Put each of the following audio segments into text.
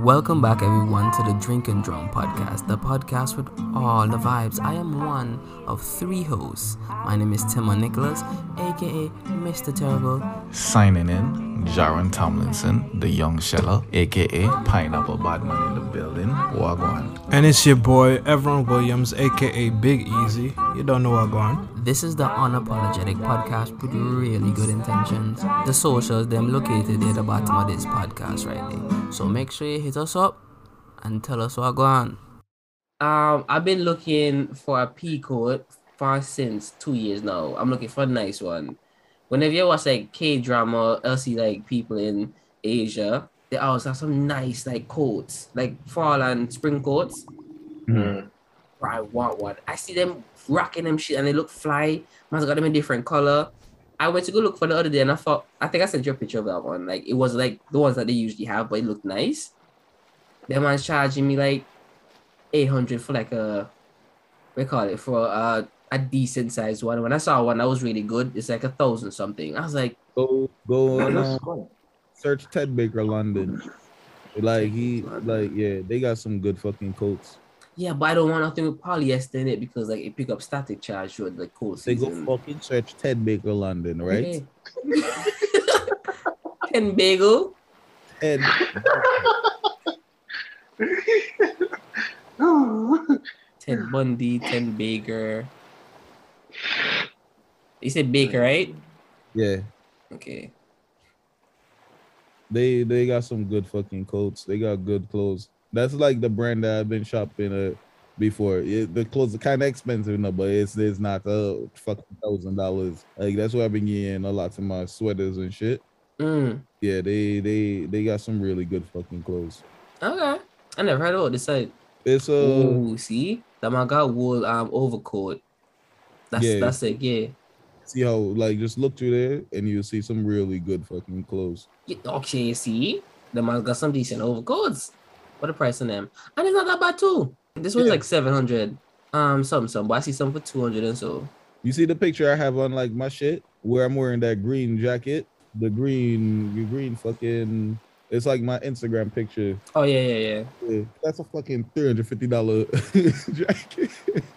Welcome back, everyone, to the Drink and Drum podcast, the podcast with all the vibes. I am one of three hosts. My name is Timon Nicholas, aka Mr. Terrible. Signing in, Jaron Tomlinson, the young sheller, aka Pineapple Badman in the building. Wagwan. And it's your boy, Everon Williams, aka Big Easy. You don't know Wagwan. This is the unapologetic podcast with really good intentions. The socials, them located at the bottom of this podcast right there. So make sure you hit us up and tell us what going on. I've been looking for a pea coat for since 2 years now. I'm looking for a nice one. Whenever you watch like K-drama, I'll see like people in Asia, they always have some nice like coats, like fall and spring coats. I want one. I see them rocking them shit and they look fly. Man's got them in different color. I went to go look for the other day and I think I sent you a picture of that one. Like it was like the ones that they usually have, but it looked nice. That man's charging me like 800 for like for a decent sized one. When I saw one that was really good, it's like 1,000 something. I was like, go on search Ted Baker London. They got some good fucking coats. yeah, but I don't want nothing with polyester in it because like it pick up static charge for the cold They season. go fucking search Ted Baker London, right? Okay. Ken Bagel. Ted. Ted Bundy, Ted Baker. You said Baker, right? Yeah, Okay. they got some good fucking coats. They got good clothes. That's like the brand that I've been shopping at before. The clothes are kind of expensive now, but it's not fucking $1,000. Like that's where I've been getting a lot of my sweaters and shit. Yeah, they got some really good fucking clothes. Okay. I never heard about this site. It's Oh, see? That man got wool overcoat. That's it, yeah. see how like just look through there and you'll see some really good fucking clothes. Okay, see? The man got some decent overcoats. What the price on them? And it's not that bad too. This one's like 700. Some, but I see some for 200 and so. You see the picture I have on like my shit where I'm wearing that green jacket, the green fucking. It's like my Instagram picture. Oh yeah. That's a fucking $350 jacket.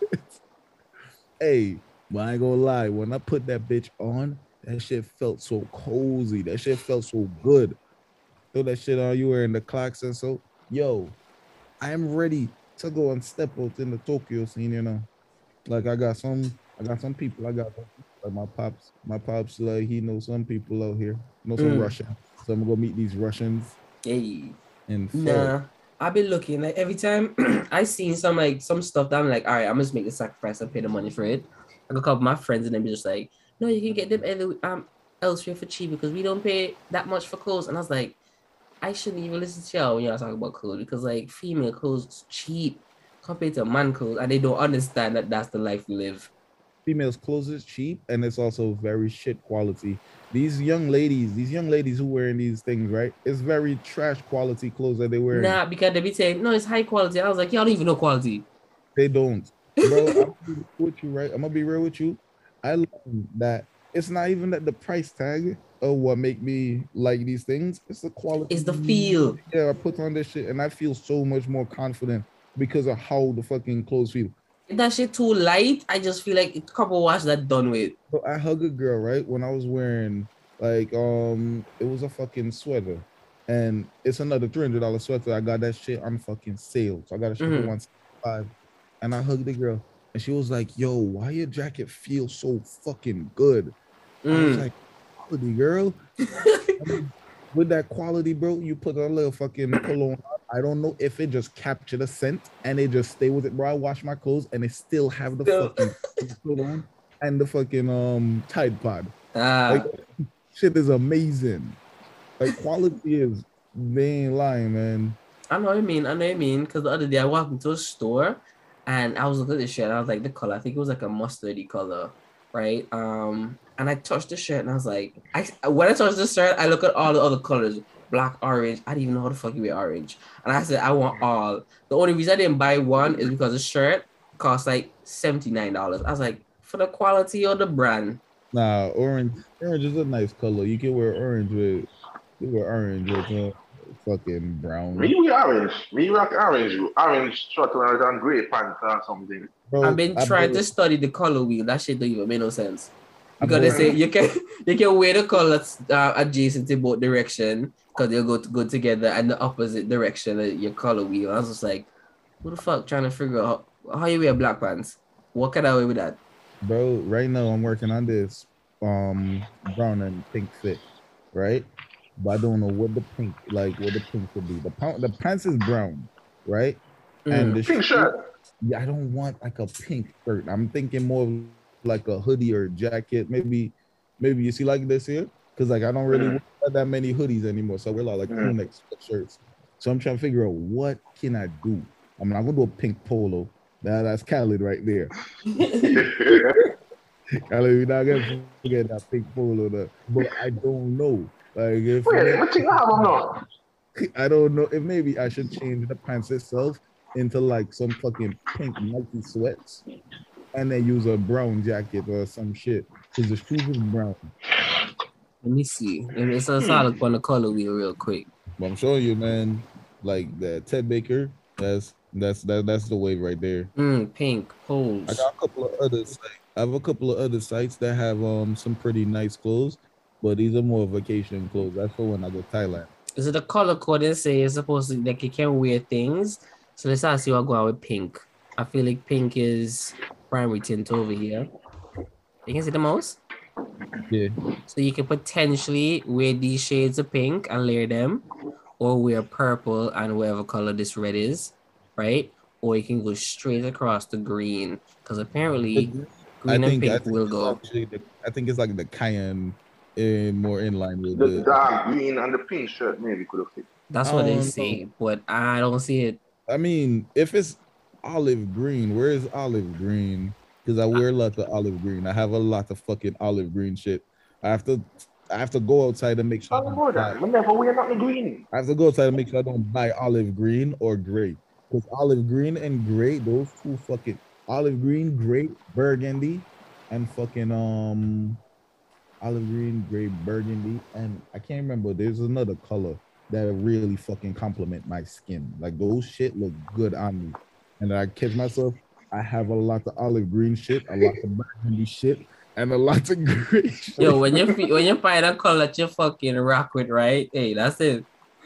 Hey, but I ain't gonna lie, when I put that bitch on, that shit felt so cozy. That shit felt so good. Throw that shit on, you wearing the clocks and so. Yo, I am ready to go and step out in the Tokyo scene, you know. Like I got some people. I got like my pops, like he knows some people out here. Some Russians. So I'm gonna go meet these Russians. Hey. And nah. I've been looking like every time I seen some stuff that I'm like, all right, I'm just make the sacrifice and pay the money for it. I go call my friends and then be just like, no, you can get them elsewhere for cheap because we don't pay that much for clothes. And I was like, I shouldn't even listen to y'all when y'all talk about clothes because like female clothes is cheap compared to man clothes and they don't understand that that's the life we live. Females' clothes is cheap and it's also very shit quality. These young ladies who wearing these things, right? It's very trash quality clothes that they wear. Nah, because they be saying, no, it's high quality. I was like, y'all don't even know quality. They don't. Bro, I'm gonna be real with you, right? I'm gonna be real with you. I learned that it's not even that the price tag of what make me like these things. It's the quality. It's the feel. Yeah, I put on this shit and I feel so much more confident because of how the fucking clothes feel. If that shit too light, I just feel like a couple wash that done with. So I hug a girl, right? When I was wearing like it was a fucking sweater. And it's another $300 sweater. I got that shit on fucking sale. So I got a shit for $165. And I hugged the girl. And she was like, yo, why your jacket feels so fucking good? I was like, quality, girl. I mean, with that quality, bro, you put a little fucking cologne on. I don't know if it just captured a scent and it just stay with it, bro. I wash my clothes and they still have the fucking cologne and the fucking Tide Pod. Like, shit is amazing. Like quality is, they ain't lying, man. I know what you mean. Because the other day I walked into a store and I was looking at the shirt and I was like, the color, I think it was like a mustardy color, right? And I touched the shirt and I was like, when I touched the shirt, I look at all the other colors. Black, orange. I didn't even know how the fuck you wear orange. And I said, I want all. The only reason I didn't buy one is because the shirt cost like $79. I was like, for the quality or the brand? Nah, orange is a nice color. You can wear orange with fucking brown. Me orange. Me rock orange. Orange short and grey pants or something. Bro, I've been I trying bought- to study the color wheel. That shit don't even make no sense. I Because they bought- say you can wear the colors adjacent to both direction because they'll go together, and the opposite direction of your color wheel. I was just like, who the fuck trying to figure out how you wear black pants? What can I wear with that? Bro, right now I'm working on this brown and pink fit, right? But I don't know what the pink should be. The pants is brown, right? And the Pink shirt. yeah, I don't want like a pink shirt. I'm thinking more of like a hoodie or a jacket. Maybe you see like this here, because like I don't really wear that many hoodies anymore. So we're like crew neck shirts. So I'm trying to figure out what can I do. I'm not gonna do a pink polo. That's Khaled right there. Khaled, you're not gonna forget that pink polo there. But I don't know. Like if Wait, what thing I have on now? I don't know if maybe I should change the pants itself into like some fucking pink Nike sweats and then use a brown jacket or some shit because the shoes is brown. Let me see. Let's look on the color wheel real quick. But I'm showing you, man, like that Ted Baker, that's the wave right there. Pink I holes. got a couple of other sites. I have a couple of other sites that have some pretty nice clothes, but these are more vacation clothes. That's for when I go to Thailand. Is it the color code they say is supposed to like you can wear things? So let's ask you what going with pink. I feel like pink is primary tint over here. You can see the mouse? Yeah. So you can potentially wear these shades of pink and layer them, or wear purple and whatever color this red is, right? Or you can go straight across to green, because apparently green and pink will go. I think it's like the cayenne more in line with The dark green and the pink shirt maybe could have fit. That's what they say, but I don't see it. I mean, if it's olive green, where is olive green? Because I wear a lot of olive green. I have a lot of fucking olive green shit. I have to go outside and make sure. I never wear nothing green. I have to go outside and make sure I don't buy olive green or gray. Because olive green and gray, those two fucking olive green, gray, burgundy, and fucking olive green, gray, burgundy, and I can't remember. There's another color that really fucking complement my skin. Like those shit look good on me. And I catch myself, I have a lot of olive green shit, a lot of burgundy shit, and a lot of gray shit. Yo, when you find a color that you fucking rock with, right? Hey, that's it.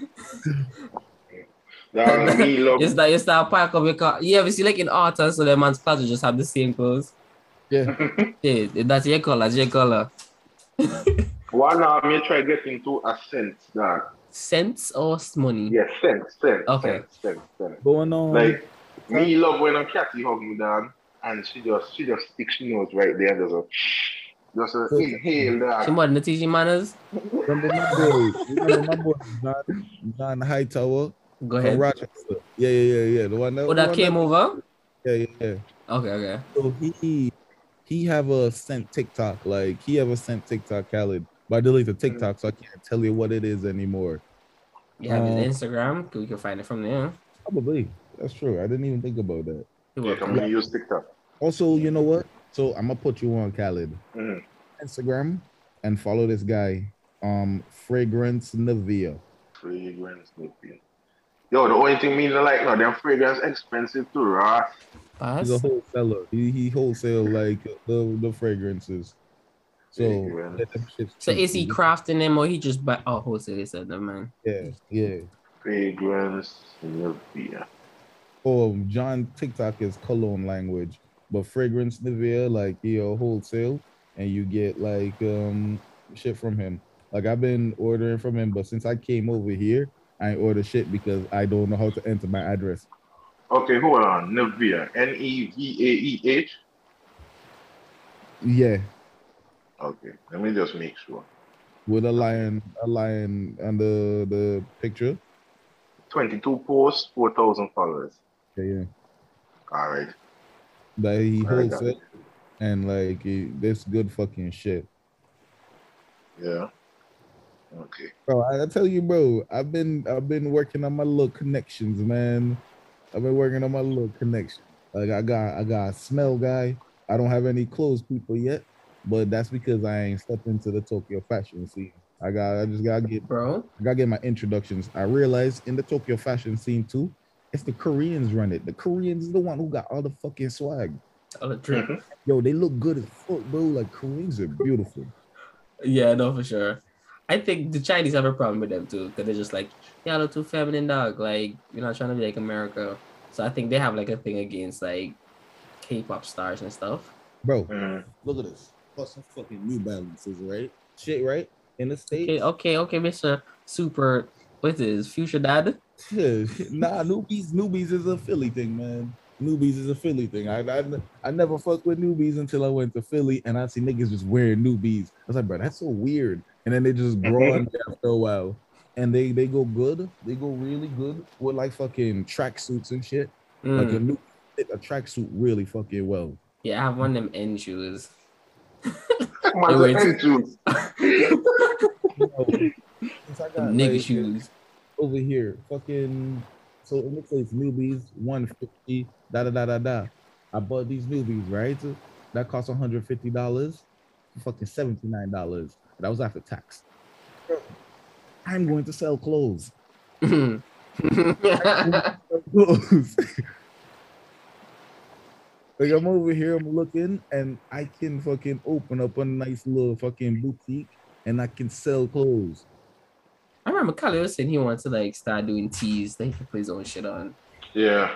You start pack up your car. You ever see like in autumn, so the man's clothes just have the same clothes? Yeah. Yeah, that's your color, that's your color. One now me try get into a sense that Sense or money? yeah, sense. Okay. Sense. Going on. Like me love when a catty hug me down and she just sticks her nose right there and just inhale that. She more than the teaching manners. Remember my boy, John Hightower Go from ahead. Rochester. Yeah. The one that, Oh, that came over? Yeah. Okay. So he have a sent TikTok, like he have a sent TikTok, Khaled. But I deleted TikTok, so I can't tell you what it is anymore. You have his Instagram. We can find it from there. Probably. That's true. I didn't even think about that. Yeah, I'm gonna use TikTok. Also, you know what? So I'm gonna put you on Khaled Mhm. Instagram and follow this guy, Fragrance Nivea. Fragrance Nivea. Yo, the only thing me not like now, them fragrance expensive too, right? He's a wholesaler. He wholesale like the fragrances. So is he crafting them or he just buy? Oh, wholesale. He said, man. Yeah. Fragrance Nivea. Oh, John TikTok is cologne language, but Fragrance Nivea, like wholesale, and you get like shit from him. Like I've been ordering from him, but since I came over here, I ain't order shit because I don't know how to enter my address. Okay, hold on. Nivea. Nevaeh. Yeah. Okay, let me just make sure. With a lion and the picture. 22 posts, 4,000 followers. Yeah. All right. That he All right, wholesale and like this good fucking shit. Yeah. Okay. Bro, I tell you, bro, I've been working on my little connections, man. I've been working on my little connection. Like I got a smell guy. I don't have any clothes people yet, but that's because I ain't stepped into the Tokyo fashion scene. I just gotta get bro. I gotta get my introductions. I realized in the Tokyo fashion scene too, it's the Koreans run it. The Koreans is the one who got all the fucking swag. All the drip. Yo, they look good as fuck, bro. Like Koreans are beautiful. Yeah, no, for sure. I think the Chinese have a problem with them too, because they're just like, yeah, they're too feminine, dog. Like, you're not trying to be like America. So I think they have like a thing against like K-pop stars and stuff. Bro, look at this. Plus some fucking New Balances, right? Shit, right? In the States. Okay, Mr. Super, what is Future Dad? Nah, newbies is a Philly thing, man. Newbies is a Philly thing. I never fucked with newbies until I went to Philly and I see niggas just wearing newbies. I was like, bro, that's so weird. And then they just grow on there after a while. And they go good. They go really good with like fucking tracksuits and shit. Like a tracksuit really fucking well. Yeah, I have one of them N shoes. N shoes. Nigga shoes. Over here, fucking. So in the States, newbies 150. I bought these newbies, right? That cost $150. Fucking $79. That was after tax. I'm going to sell clothes. Like I'm over here, I'm looking, and I can fucking open up a nice little fucking boutique, and I can sell clothes. I remember Khaled was saying he wants to like start doing tees that he can put his own shit on. Yeah.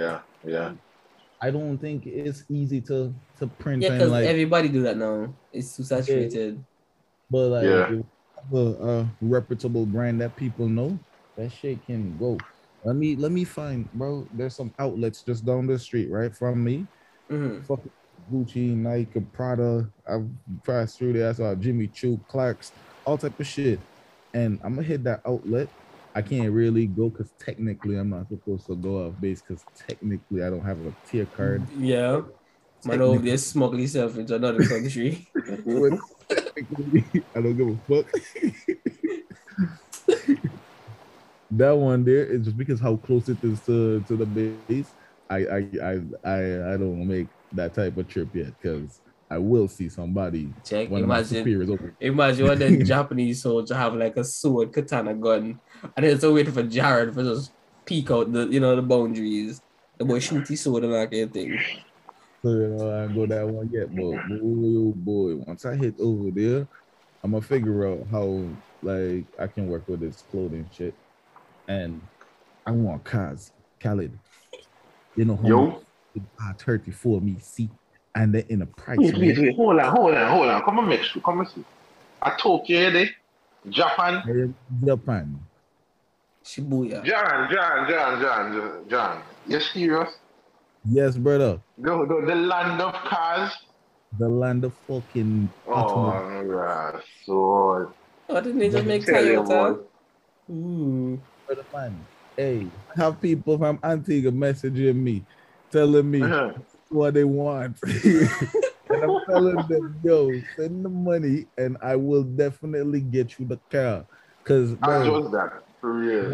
I don't think it's easy to print. Yeah, because like, everybody do that now. It's too saturated. Yeah. But like, if you have a reputable brand that people know, that shit can go. Let me find, bro. There's some outlets just down the street, right from me. Fucking Gucci, Nike, Prada. I've passed through there. I saw Jimmy Choo, Clarks, all type of shit. And I'm gonna hit that outlet. I can't really go because technically I'm not supposed to go off base because technically I don't have a tier card. Yeah. Man over there smuggle himself into another country. I don't give a fuck. That one there is just because how close it is to the base. I don't make that type of trip yet because I will see somebody. Check. One Imagine one of the Japanese soldiers have like a sword, katana gun, and then so waiting for Jared for just peek out the boundaries. The boy shoot his sword and that kind of thing. So I ain't go that one yet, but boy, once I hit over there, I'm gonna figure out how like I can work with this clothing shit. And I want cars, Khaled. You know how much 30 for me, see, and they're in a price. Wait, hold on. Come and see. I told you, Japan. Shibuya. John. You serious? Yes, brother. The land of cars. The land of fucking. Oh, yeah. So. Oh, didn't they just make Toyota? Brother, man. Hey, I have people from Antigua messaging me, telling me what they want. And I'm telling them, yo, send the money and I will definitely get you the car. Because, how was that? For real.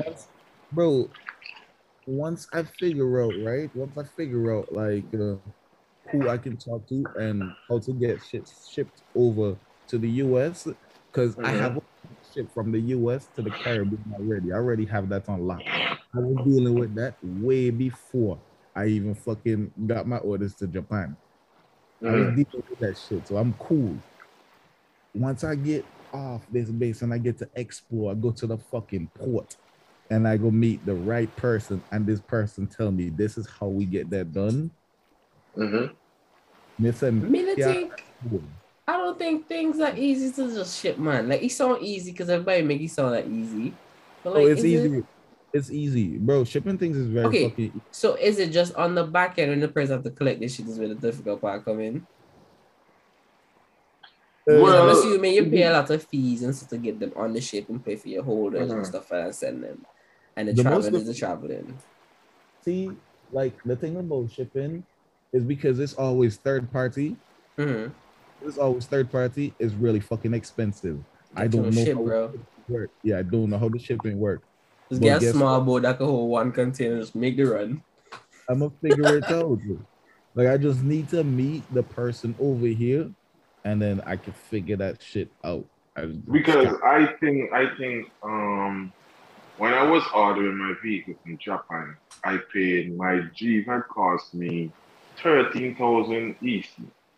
Once I figure out, like who I can talk to and how to get shit shipped over to the US, because I have ship from the US to the Caribbean already. I already have that on lock. I was dealing with that way before I even fucking got my orders to Japan. I was dealing with that shit, so I'm cool. Once I get off this base and I get to Expo, I go to the fucking port and I go meet the right person, and this person tell me this is how we get that done. I don't think things are easy to just ship, man. Like, it sound easy because everybody make it sound like easy. But like, it's easy. It's easy, bro. Shipping things is very fucking easy. So is it just on the back end when the person have to collect this shit is where the difficult part come in? Well, I'm assuming you pay a lot of fees and stuff to get them on the ship and pay for your holders and stuff and send them. And the traveling is the traveling. See, like the thing about shipping is because it's always third party. It's always third party. It's really fucking expensive. I don't know how bro. Work. Yeah, I don't know how the shipping work. Just get a small boat that can hold one container, just make the run. I'm gonna figure it out. Like I just need to meet the person over here, and then I can figure that shit out. Because I think when I was ordering my vehicle from Japan, I paid my Jeep had cost me 13,000 EC,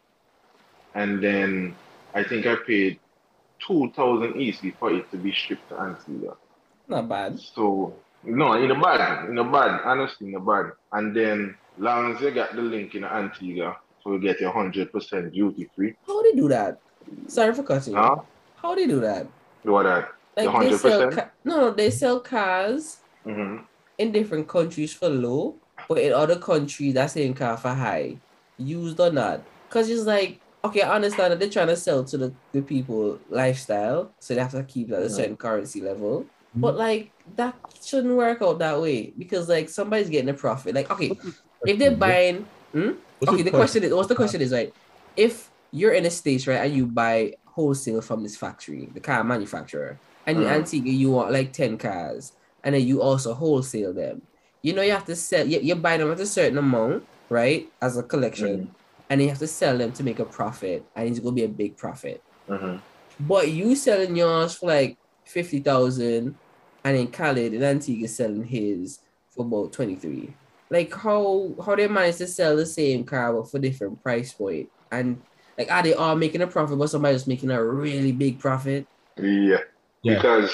and then I think I paid 2,000 EC for it to be shipped to Antigua. Not bad. So no, in a bad, honestly, in a bad. And then long as you got the link in Antigua, so you get your 100% duty free. How they do that? Sorry for cutting you. Huh? How they do that? What that? Like The they sell 100%? no, they sell cars Mm-hmm. in different countries for low, but in other countries that same car for high, used or not. Cause it's like, okay, I understand that they're trying to sell to the people lifestyle, so they have to keep at a certain currency level. But like that shouldn't work out that way because like somebody's getting a profit. Like, okay, if they're buying okay, the question is right, if you're in the States, right, and you buy wholesale from this factory, the car manufacturer, and in Antigua you want like 10 cars, and then you also wholesale them. You know, you have to sell, you buy them at a certain amount, right, as a collection, and you have to sell them to make a profit, and it's going to be a big profit. But you selling yours for like 50,000, and then Khaled in Antigua selling his for about 23. Like how they manage to sell the same car but for different price point, and like are they all making a profit, but somebody's making a really big profit? Yeah. Because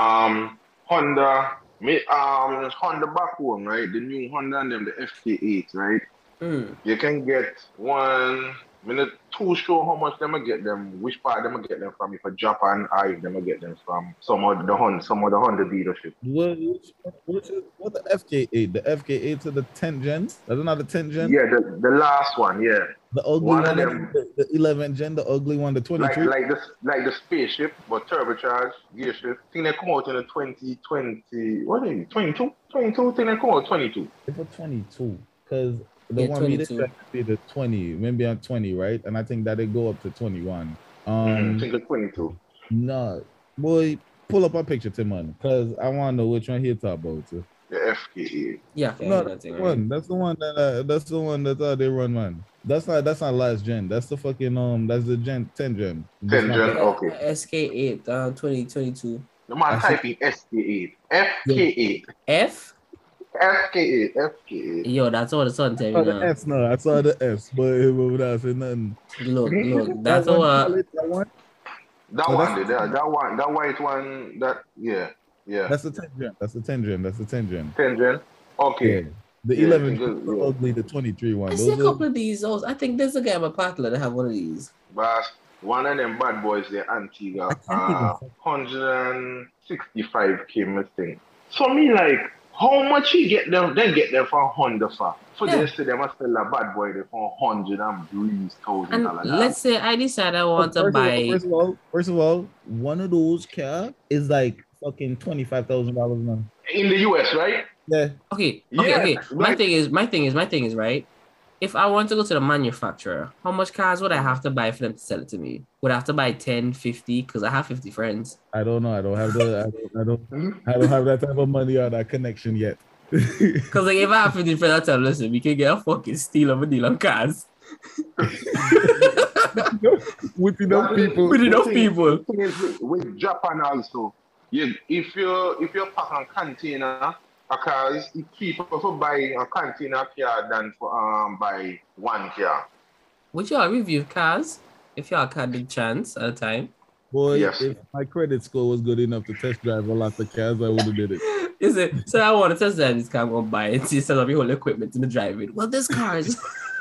Honda back home, right? The new Honda and them, the FK8, right? You can get one. I'm not too sure how much them I get them, which part them I get them from, if a Japan or if them I get them from some of the Honda dealership. What the FK8? The FK8 to the 10th gen? That's not the 10th gen? Yeah, the last one, yeah. The ugly one one, of them, the 11th gen, the ugly one, the 23. Like the spaceship, but turbocharged gear shift. I think they come out in the 2020. What is it? 22? 22? I think they come out 22. It's for 22, because the one we did be the 20, maybe on 20, right? And I think that they go up to 21. I think it's 22. No, boy, pull up a picture, Timon, because I want to know which one he talk about. The FK8. Yeah, no, that's the one. That's the one that they run, man. That's not last gen. That's the fucking that's the 10 gen. 10 gen, okay. SK8, 2022. The man typing SK8. FK8. F? FK8. Yo, that's all the son tell me now. S, no, I saw the S, but it would not say nothing. Look, that's all. That one? That white one, yeah. That's the 10 gen. That's the 10 gen. 10 gen? Okay. Yeah. The 11 ugly, the 23 one. I see a couple of these. I think there's a guy in my partner that have one of these. But one of them bad boys, the Antigua, 165K missing. So me like, how much he get them? Then get them for Honda for they say they must sell a bad boy they for $100,000. And let's say I decide I want to buy. First of all, one of those car is like fucking $25,000 now. In the US, right? Yeah. Okay. My thing is right. If I want to go to the manufacturer, how much cars would I have to buy for them to sell it to me? Would I have to buy 10, 50? Because I have 50 friends. I don't know. I don't have that type of money or that connection yet. Because like if I have 50 friends, I tell them, listen, we can get a fucking steal of a deal on cars. With enough people. With Japan also, if you pack a container, because it's cheaper to buy a container car than for buy one car. Would y'all review cars if y'all had the chance at a time? Boy, yes. If my credit score was good enough to test drive a lot of cars, I would have did it. Is it? So I want to test drive this car, I'm going to buy it, see set up your whole equipment in the driving. Well, this car is...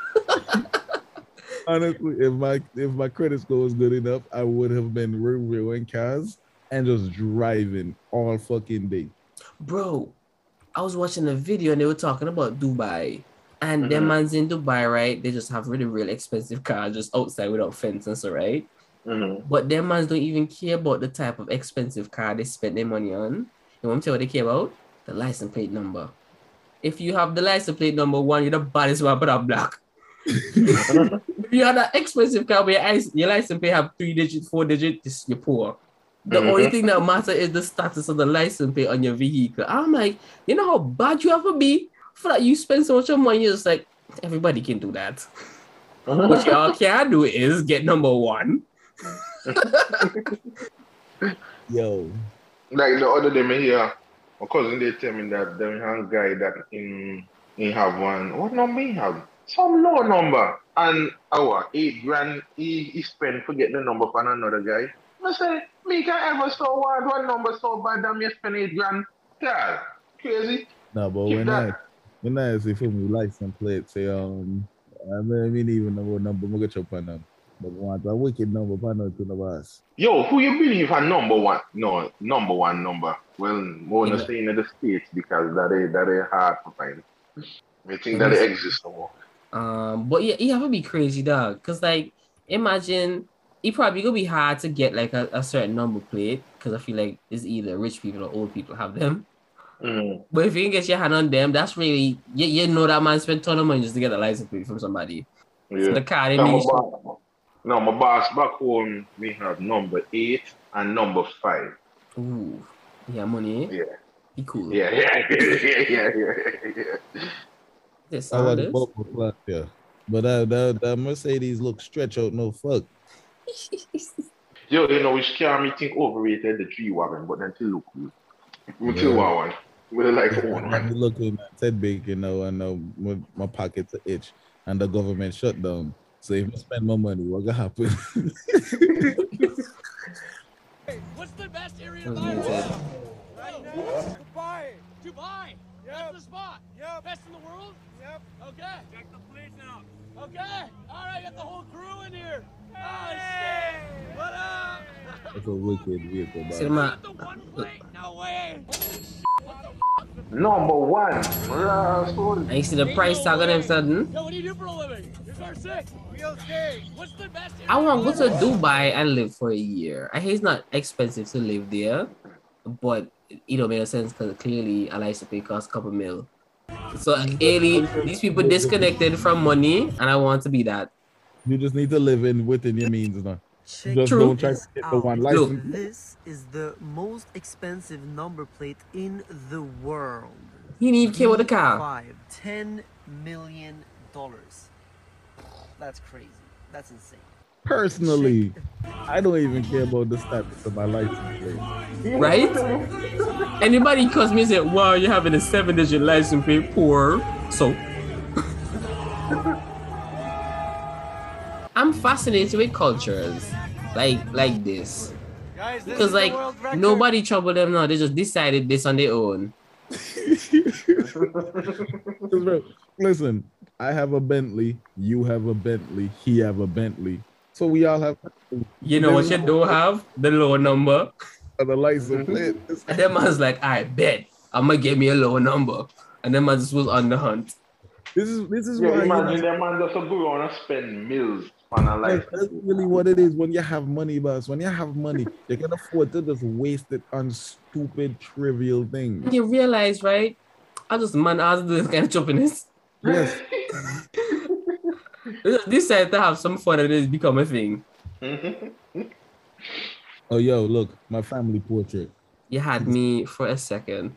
Honestly, if my credit score was good enough, I would have been reviewing cars and just driving all fucking day. Bro, I was watching a video and they were talking about Dubai. And them man's in Dubai, right? They just have really, really expensive cars just outside without fences, right? But them mans don't even care about the type of expensive car they spend their money on. You want me to tell you what they care about? The license plate number. If you have the license plate number 1, you're the baddest one, but I'm black. If you have that expensive car where your license plate have 3 digits, 4 digits, you're poor. The only thing that matters is the status of the license plate on your vehicle. I'm like, you know how bad you have to be for that you spend so much money? It's like, everybody can do that. What y'all can do is get number 1. Yo. Like the other day, me hear my cousin they tell me that them young guy that in have one. What number he have? Some low number. And our 8 grand he spent for get the number from another guy. I say, me can ever so one number so bad that me spend 8 grand. Yeah, crazy. No, but when I say for me license plate say I mean even know what number I'm gonna chop on them. But want a wicked number panel to the boss. Yo, who you believe a number one? No, number one number. Well, more than staying in the States because that is hard to find. I think that it exists no more. But yeah, you have to be crazy, dog. Cause like, imagine it probably gonna be hard to get like a certain number plate. Cause I feel like it's either rich people or old people have them. Mm. But if you can get your hand on them, that's really you know that man spent a ton of money just to get a license plate from somebody. Yeah. So the car No, my boss back home, we have number 8 and number 5. Ooh, yeah, money. Yeah. Be cool. Yeah. This I like bubble class, yeah. But that Mercedes look stretch out, no fuck. Yo, you know which car me think overrated the G-Wagon, but then still look good. Until one. With like one. I'm looking at Ted Big, you know, and my pockets are itch and the government shut down. So if I spend my money, what gonna happen? Hey, what's the best area to buy right now? Dubai. Yep. That's the spot. Yep. Best in the world? Yep. Okay. Check the police out. Okay. All right, got the whole crew in here. Hey. Oh, shit. What up? That's a wicked vehicle, bro. The one plate? No way. Number 1. And you see the price tag on them sudden. Yo, what do you do for a living? You're car 6. Real estate. What's the best area? I want to go to Dubai and live for a year. I hear it's not expensive to live there, but it don't make sense because clearly a license plate costs a couple mil. So clearly these people disconnected from money, and I want to be that. You just need to live within your means, no? Check Just True. don't try to get the one license. This is the most expensive number plate in the world. He need care with the car. $10 million. That's crazy. That's insane. Personally, I don't even care about the status of my license plate. Right? Anybody calls me and say, wow, you're having a 7-digit license plate, poor. So I'm fascinated with cultures like this. Guys, this Because is the like world record. nobody troubled them now. They just decided this on their own. Bro, listen, I have a Bentley, you have a Bentley, he have a Bentley. So we all have You know what you don't have? The low number. the license plate. And that man's like, I bet I'm gonna get me a low number. And then man just was on the hunt. This is Yeah, why imagine that man just go on and spend mills on a license. that's really what it is when you have money, boss. When you have money, you can afford to just waste it on stupid, trivial things. You realize, right? I was do this kind of choppiness. Yes. Decide to have some fun and it's become a thing. Oh, yo, look, my family portrait. You had me for a second.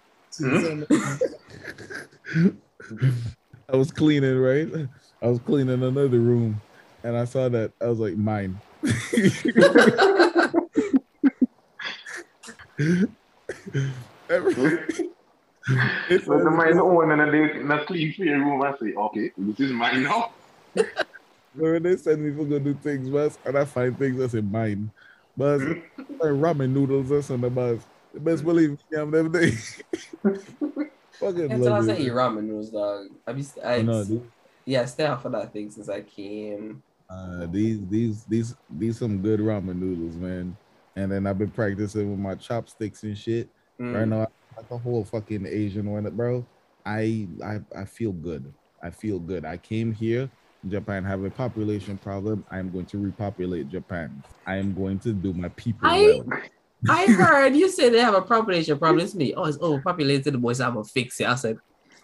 I was cleaning, right? I was cleaning another room, and I saw that. I was like, mine. It's like the mine own and they not clean for your room and say, okay, this is mine now. When they send me for go do things, boss, and I find things I say mine. But like ramen noodles or something, boss. The best believe me, I'm them day. Fucking That's why I love say it. eat ramen noodles, dog. I stay off of that thing since I came. These some good ramen noodles, man. And then I've been practicing with my chopsticks and shit. Right now, like a whole fucking Asian one, bro. I feel good. I feel good. I came here. Japan have a population problem. I'm going to repopulate Japan. I am going to do my people well. I heard you say they have a population problem. It's me. Oh, it's overpopulated. The boys have a fix it. I said,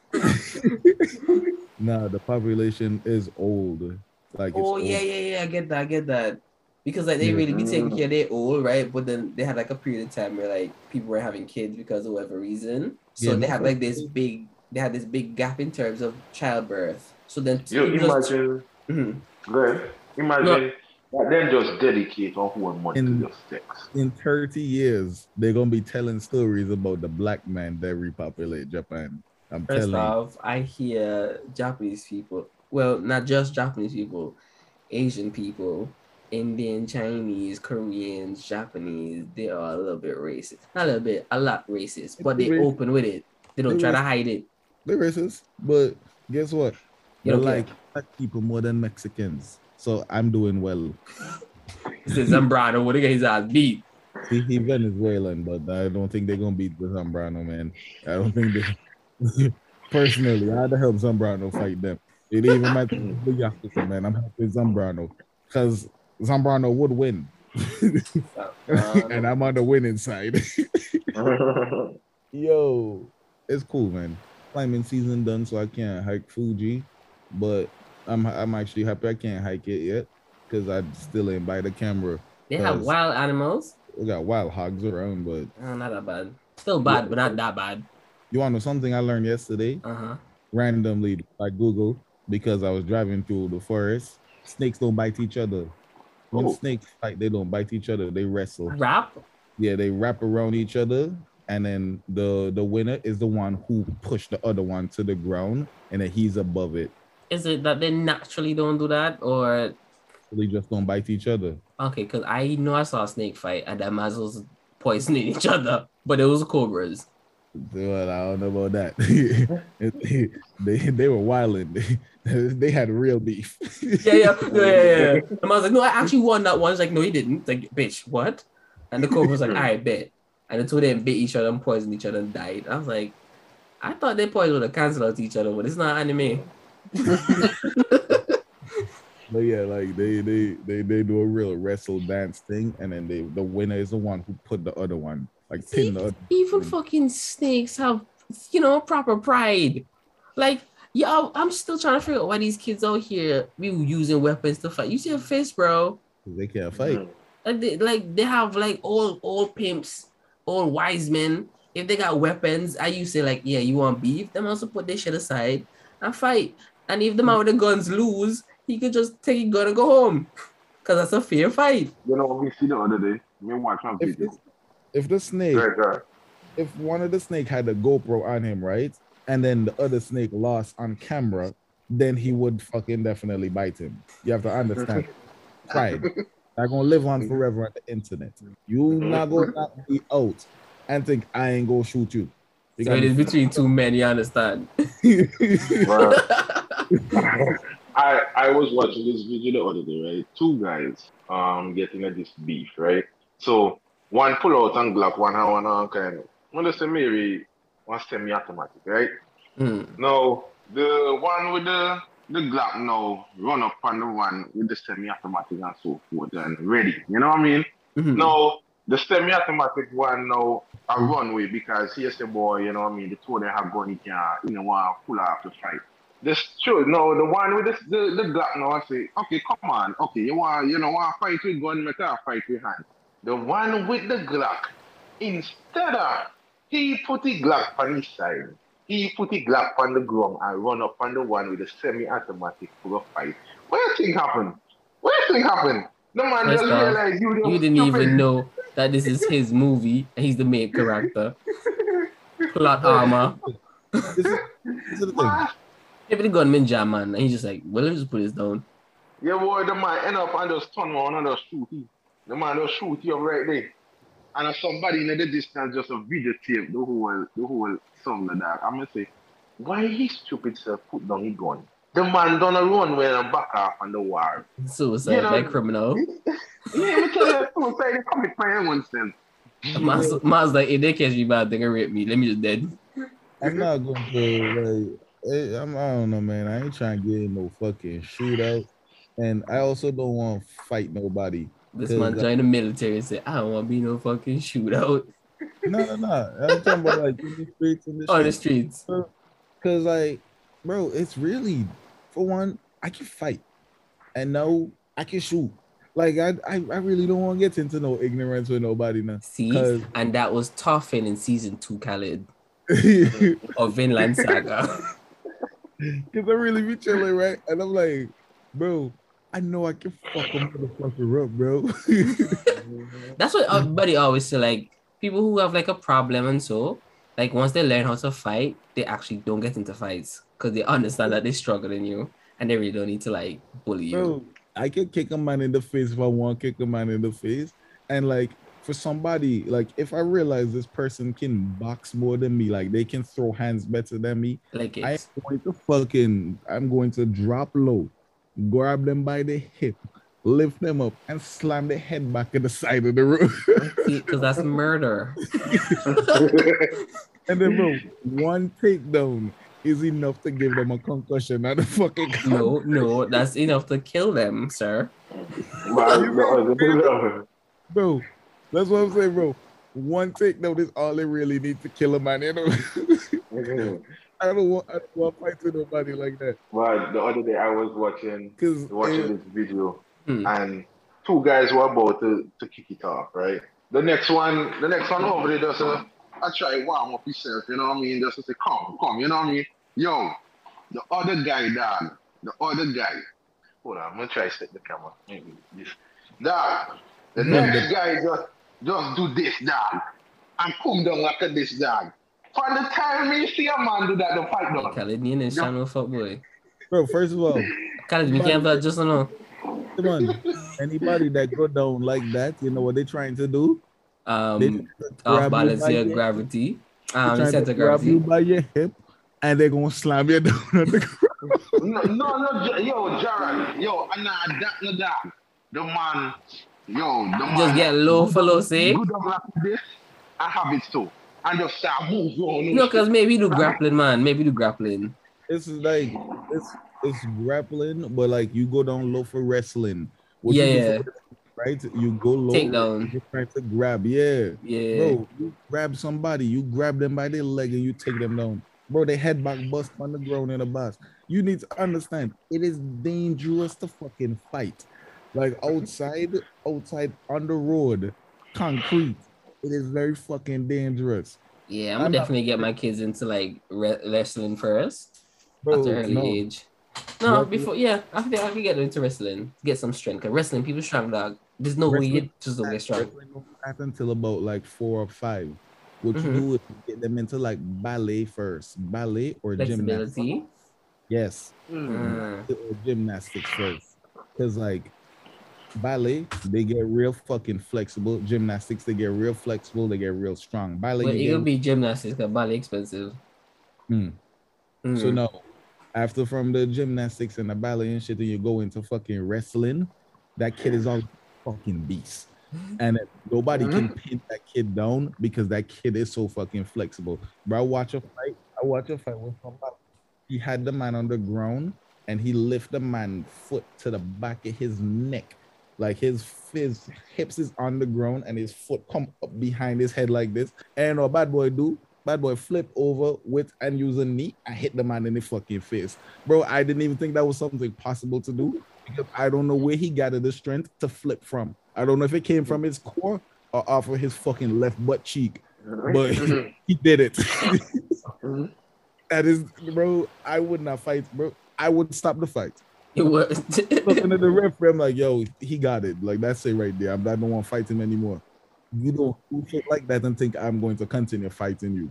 Nah, the population is old. Like, it's oh, old. yeah. I get that. Because like they really be taking care, they're old, right? But then they had like a period of time where like people were having kids because of whatever reason. So they had like this big gap in terms of childbirth. So then You imagine, Go ahead. imagine But then just dedicate a whole month to your sex. In 30 years, they're gonna be telling stories about the black man that repopulate Japan. I'm First telling off, I hear Japanese people, well, not just Japanese people, Asian people, Indian, Chinese, Koreans, Japanese, they are a little bit racist. Not a little bit, a lot racist, but they open with it. They don't try to hide it. They're racist, but guess what? They don't like black people more than Mexicans. So I'm doing well. This is Zambrano, what his ass beat. He's Venezuelan, but I don't think they're gonna beat the Zambrano, man. I don't think they personally, I'd help Zambrano fight them. It even matter the Yakuza, man. I'm helping Zambrano because Zambrano would win. And I'm on the winning side. Yo, it's cool, man. Climbing season done, so I can't hike Fuji, but I'm actually happy I can't hike it yet because I still ain't by the camera. They have wild animals. We got wild hogs around, but not that bad. Still bad, but not that bad. You want to know something I learned yesterday? Randomly by Google, because I was driving through the forest. Snakes don't bite each other. When snakes fight, they don't bite each other. They wrestle. Wrap? Yeah, they wrap around each other, and then the winner is the one who pushed the other one to the ground, and then he's above it. Is it that they naturally don't do that, or they just don't bite each other? Okay, because I know I saw a snake fight, and the muzzles poisoning each other, but it was cobras. Well, I don't know about that. they were wilding. They had real beef. Yeah. The man was like, no, I actually won that one. He's like, no, he didn't. Like, bitch, what? And the cobra was like, I bet. And the two of them bit each other and poisoned each other and died. I was like, I thought they poison would have canceled out each other, but it's not anime. But yeah, like they do a real wrestle dance thing, and then the winner is the one who put the other one, like pin the other. Even fucking snakes have, proper pride. Like, yo, I'm still trying to figure out why these kids out here be using weapons to fight. You see a fist, bro. They can't fight. They have like old pimps, old wise men. If they got weapons, I used to say like, yeah, you want beef? Them also put their shit aside and fight. And if the man with the guns lose, he could just take his gun and go home. Because that's a fair fight. You know, we see the other day, me watch on video. If the snake, if one of the snake had a GoPro on him, right? And then the other snake lost on camera, then he would fucking definitely bite him. You have to understand. Pride. They're going to live on forever on the internet. You not going to be out and think I ain't going to shoot you. So it is between two men, you understand? I was watching this video the other day, right? Two guys getting at this beef, right? So one pull out and Glock, one kind of. Well, let's say maybe one semi-automatic, right? Now the one with the Glock now run up on the one with the semi-automatic and so forth and ready. You know what I mean? Now the semi-automatic one now a runway because here's the boy, you know what I mean? The two of them have gun, he can't, want to pull off the fight. This true. No, the one with the Glock now, I say, okay, come on. Okay, you want to fight with gun, make a fight with hand. The one with the Glock, instead of, he put the Glock on his side. He put the Glock on the ground and run up on the one with the semi-automatic for a fight. What do you think happened? The man just realized you didn't even know that this is his movie and he's the main character. Plot armor. This is the thing. If the gunman jam, man, and he's just like, well, let me just put this down. Yeah, boy, the man end up and just turn around and just shoot him. The man just shoot you right there. And somebody in the distance just a videotape the whole something like that. I'm gonna say, why his stupid self put down his gun? The man done a runway and back off on the war. Suicide, like criminal. Yeah, me tell you, suicide commit by everyone sense. Man's like, if they catch me bad, they're gonna rape me. Let me just dead. I'm not going to I don't know, man. I ain't trying to get in no fucking shootout, and I also don't want to fight nobody. This man joined the military and said, I don't want to be no fucking shootout. No. I'm talking about like in the streets and the streets. Because like, bro, it's really, for one, I can fight, and no, I can shoot. Like I really don't want to get into no ignorance with nobody now. See, and that was tough in season 2, Khaled, of Vinland Saga. Because I really be chilling, right? And I'm like, bro, I know I can fuck a motherfucker up, bro. That's what everybody always say. Like people who have like a problem and so, like once they learn how to fight, they actually don't get into fights because they understand that they struggle in you and they really don't need to like bully you. Bro, I can kick a man in the face if I want to kick a man in the face. And like for somebody, like if I realize this person can box more than me, like they can throw hands better than me, Like I'm going to drop low, grab them by the hip, lift them up, and slam their head back in the side of the room. because that's murder. And then bro, one takedown is enough to give them a concussion, not a fucking No, that's enough to kill them, sir. Bro, that's what I'm saying, bro. One takedown is all they really need to kill a man, you know. I don't want to fight with nobody like that. But the other day I was watching this video, Hmm. and two guys were about to kick it off, right? The next one over there just I try warm up yourself, you know what I mean? Just to say, come, you know what I mean? Yo, the other guy, dog. Hold on, I'm gonna try to stick the camera. Maybe this. Dog, the next guy just do this, dog. And come down like this, dog. From the time me see a man do that, the fight done. Khaled, you ain't channel fuck boy. Bro, first of all, Khaled, we can't just know. come on. Anybody that go down like that, you know what they're trying to do? Off balance your gravity. Center grab you gravity. by your hip, and they're gonna slam you down on the ground. No, yo, Jared, yo, that. The man, Just get low for low sake. Good up like this, I have it too. And just start move on. No, because maybe do grappling, man. Maybe do grappling. This is like it's grappling, but like you go down low for wrestling. What you do Yeah. right? You go low. Take down. You're trying to grab, yeah. Yeah. Bro, you grab somebody, you grab them by their leg and you take them down. Bro, they head back bust on the ground in a box. You need to understand, it is dangerous to fucking fight. Like outside on the road, concrete. It is very fucking dangerous. Yeah, I'm gonna definitely get my kids into like wrestling first Bro, at an early no. age. No, before I think I can get into wrestling, get some strength. Cause wrestling, people strong, dog. There's no way you just don't get strong. Wrestling don't start until about like 4 or 5. What you do is you get them into like ballet first, ballet or gymnastics. Flexibility. Yes, or gymnastics first, because like ballet they get real fucking flexible. Gymnastics they get real flexible. They get real strong. Ballet But you it'll get be gymnastics, cause ballet expensive. So no, after from the gymnastics and the ballet and shit, then you go into fucking wrestling. That kid is all fucking beast, and nobody can pin that kid down because that kid is so fucking flexible. Bro, I watch a fight with somebody. He had the man on the ground and he lift the man foot to the back of his neck, like his hips is on the ground and his foot come up behind his head like this. And what bad boy do? Bad boy flip over with and use a knee and hit the man in the fucking face. Bro, I didn't even think that was something possible to do because I don't know where he gathered the strength to flip from. I don't know if it came from his core or off of his fucking left butt cheek, but he did it. That is, bro, I would not fight, bro. I would stop the fight. It was. Looking at the referee, I'm like, yo, he got it. Like, that's it right there. I don't want to fight him anymore. You don't do shit like that and think I'm going to continue fighting you.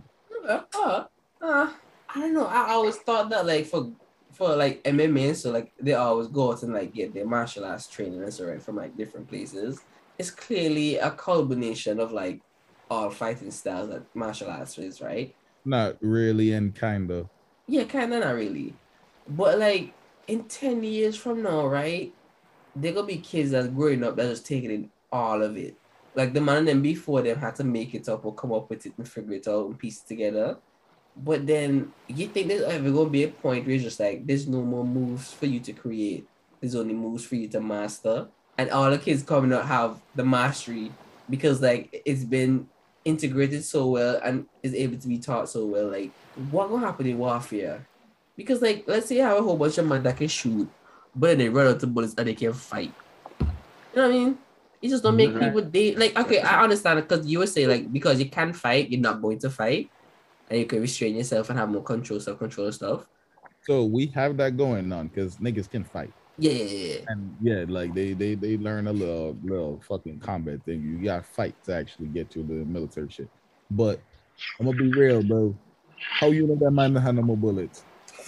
I don't know. I always thought that like for like MMA, so like they always go out and like get their martial arts training and so right from like different places. It's clearly a combination of like all fighting styles that martial arts is, right? Not really, and kinda. Yeah, kinda not really. But like in 10 years from now, right? There gonna be kids that's growing up that's just taking in all of it. Like the man and them before them had to make it up or come up with it and figure it out and piece it together. But then you think there's ever gonna be a point where it's just like there's no more moves for you to create. There's only moves for you to master. And all the kids coming up have the mastery because like it's been integrated so well and is able to be taught so well. Like what gonna happen in warfare? Because like let's say you have a whole bunch of men that can shoot, but then they run out of bullets and they can fight. You know what I mean? You just don't make people like okay, I understand it because you would say like because you can't fight, you're not going to fight. And you can restrain yourself and have more control, self-control stuff. So we have that going on because niggas can fight. Yeah. And yeah, like they learn a little fucking combat thing. You gotta fight to actually get to the military shit. But I'm gonna be real, bro. How you know that man had no more bullets?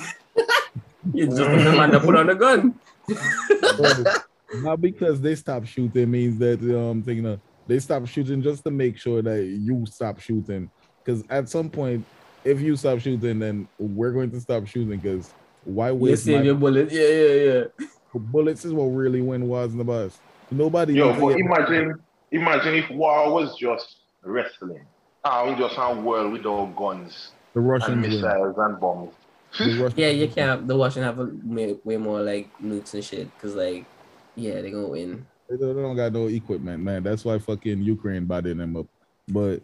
You just the man that put on the gun. Bro, not because they stop shooting means that thinking of, they stop shooting just to make sure that you stop shooting. Because at some point, if you stop shooting, then we're going to stop shooting. Because why You waste save your bullet. Yeah. bullets? Is what really win wars in the bus. Nobody Yo, needs to but get imagine if war was just wrestling. We just a world without guns the and Russians win. missiles and bombs. The Russians Yeah, you can't. The Russians have way more like nukes and shit. Cause like, yeah, they're gonna win. They don't got no equipment, man. That's why fucking Ukraine bodied them up. But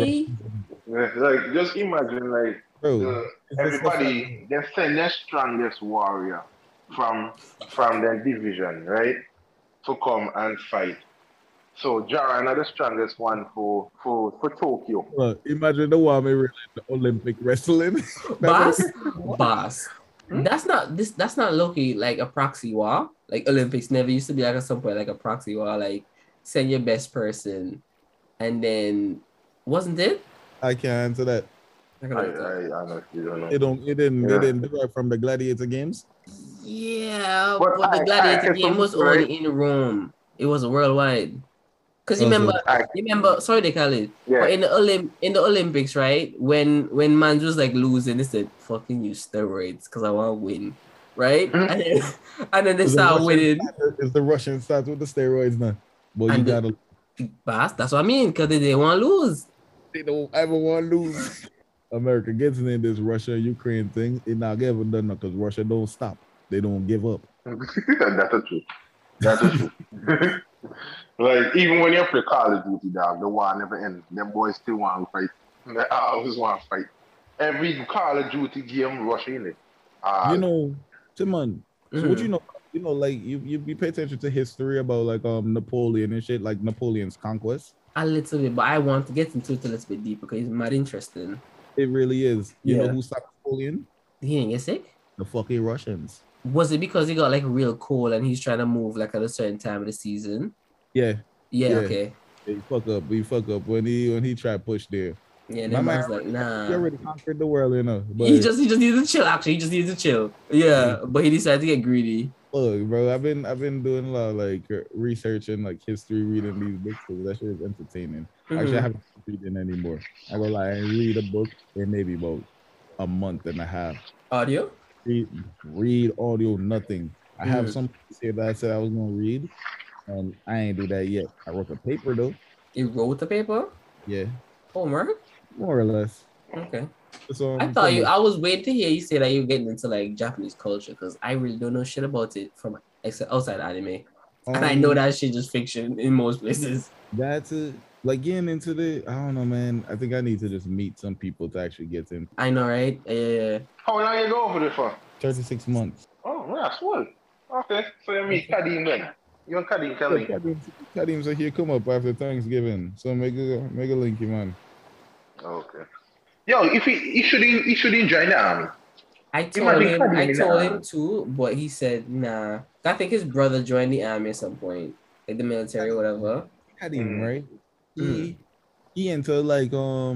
Like, just imagine, like, bro, everybody, they send their strongest warrior from their division, right, to come and fight. So Jara is the strongest one for Tokyo. Imagine the one really the Olympic wrestling. Boss. That's not Loki like a proxy war. Like Olympics never used to be like at some point like a proxy war. Like send your best person, and then wasn't it? I can't answer that. I honestly don't know. They didn't do it from the gladiator games. Yeah, but the gladiator game was only in Rome. It was worldwide. Because you remember, sorry to call it, but in the Olympics, right? When man was like losing, they said, "Fucking use steroids because I want to win," right? And then they start winning. It's the Russian start with the steroids now, but you gotta. That's what I mean, because they didn't want to lose. They don't ever want to lose. America gets in this Russia-Ukraine thing. It not ever done because Russia don't stop. They don't give up. That's true. That's true. Like, even when you play Call of Duty, dog, the war never ends. Them boys still want to fight. They always want to fight. Every Call of Duty game, Russia in it. Timon, so what you know, like, you pay attention to history about, like, Napoleon and shit, like Napoleon's conquest? A little bit, but I want to get into it a little bit deeper because it's mad interesting. It really is. You know who stopped Napoleon? He didn't get sick? The fucking Russians. Was it because he got, like, real cold and he's trying to move, like, at a certain time of the season? Yeah. Okay. He fuck up when he tried to push there. Yeah, that man's like, nah. He already conquered the world, you know. But he just needed to chill. Actually, he just needed to chill. Yeah, but he decided to get greedy. Look, bro, I've been doing a lot of like research and like history, reading these books because that shit is entertaining. Actually, I haven't reading anymore. I go like read a book in maybe about a month and a half. Audio? Read audio, nothing. I have some here that I said I was gonna read, and I ain't do that yet. I wrote a paper though. You wrote the paper? Yeah. Homework? More or less. Okay. So, I was waiting to hear you say that you're getting into like Japanese culture because I really don't know shit about it from outside anime. And I know that shit just fiction in most places. That's it. Like getting into I don't know, man. I think I need to just meet some people to actually get in. I know, right? Yeah. How long you go over there for? 36 months. Oh, that's good. Okay, so you meet Kadim then. You and Kadim can link. Kadim said he'll come up after Thanksgiving. So make a link, man. Okay. Yo, if he shouldn't join the army. I told him to, but he said nah. I think his brother joined the army at some point, like the military or whatever. Kadim, right? He into like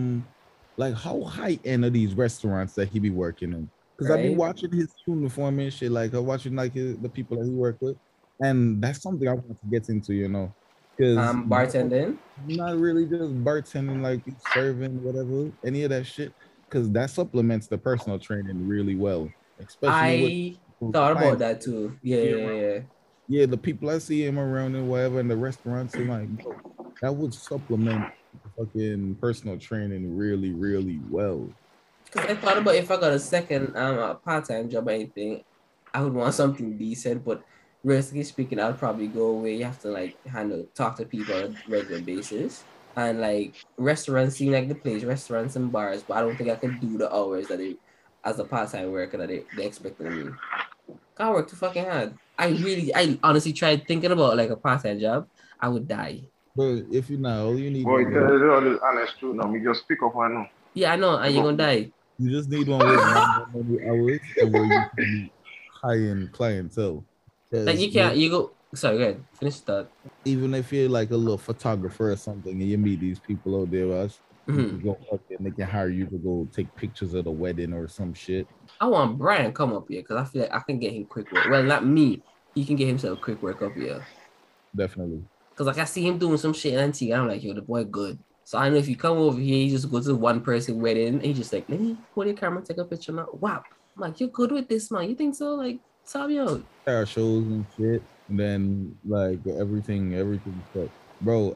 how high end are these restaurants that he be working in? Because I be watching his uniform and shit, like I'm watching like the people that he work with, and that's something I want to get into, you know. Bartending? Not really just bartending, like serving, whatever, any of that shit, because that supplements the personal training really well. Especially I thought about that too. Yeah. Yeah, the people I see him around and whatever in the restaurants, I'm like, bro, that would supplement fucking personal training really, really well. Because I thought about if I got a second part-time job or anything, I would want something decent, but realistically speaking, I'll probably go away. You have to like talk to people on a regular basis. And like restaurants seem like the place, restaurants and bars, but I don't think I can do the hours that as a part-time worker that they expect of me. Can't work too fucking hard. I honestly tried thinking about like a part-time job. I would die. But if you know, all you need. Boy, tell you all the honest truth now. Me just pick up one now. Yeah, I know, and you're gonna die. You just need one with many hours and where you can be high-end clientele. Like you can't, you go. Sorry, go ahead. Finish that. Even if you're like a little photographer or something, and you meet these people out there, you can go up and they can hire you to go take pictures of the wedding or some shit. I want Brian come up here because I feel like I can get him quick work. Well, not me. He can get himself quick work up here. Definitely. Because like I see him doing some shit in Antigua, I'm like, yo, the boy good. So I know if you come over here, you just go to one person wedding, and he just like, let me hold your camera, take a picture now. Wow. I'm like, you're good with this, man. You think so? Like, stop me out. Our shows and shit. And then like everything stuff. Bro,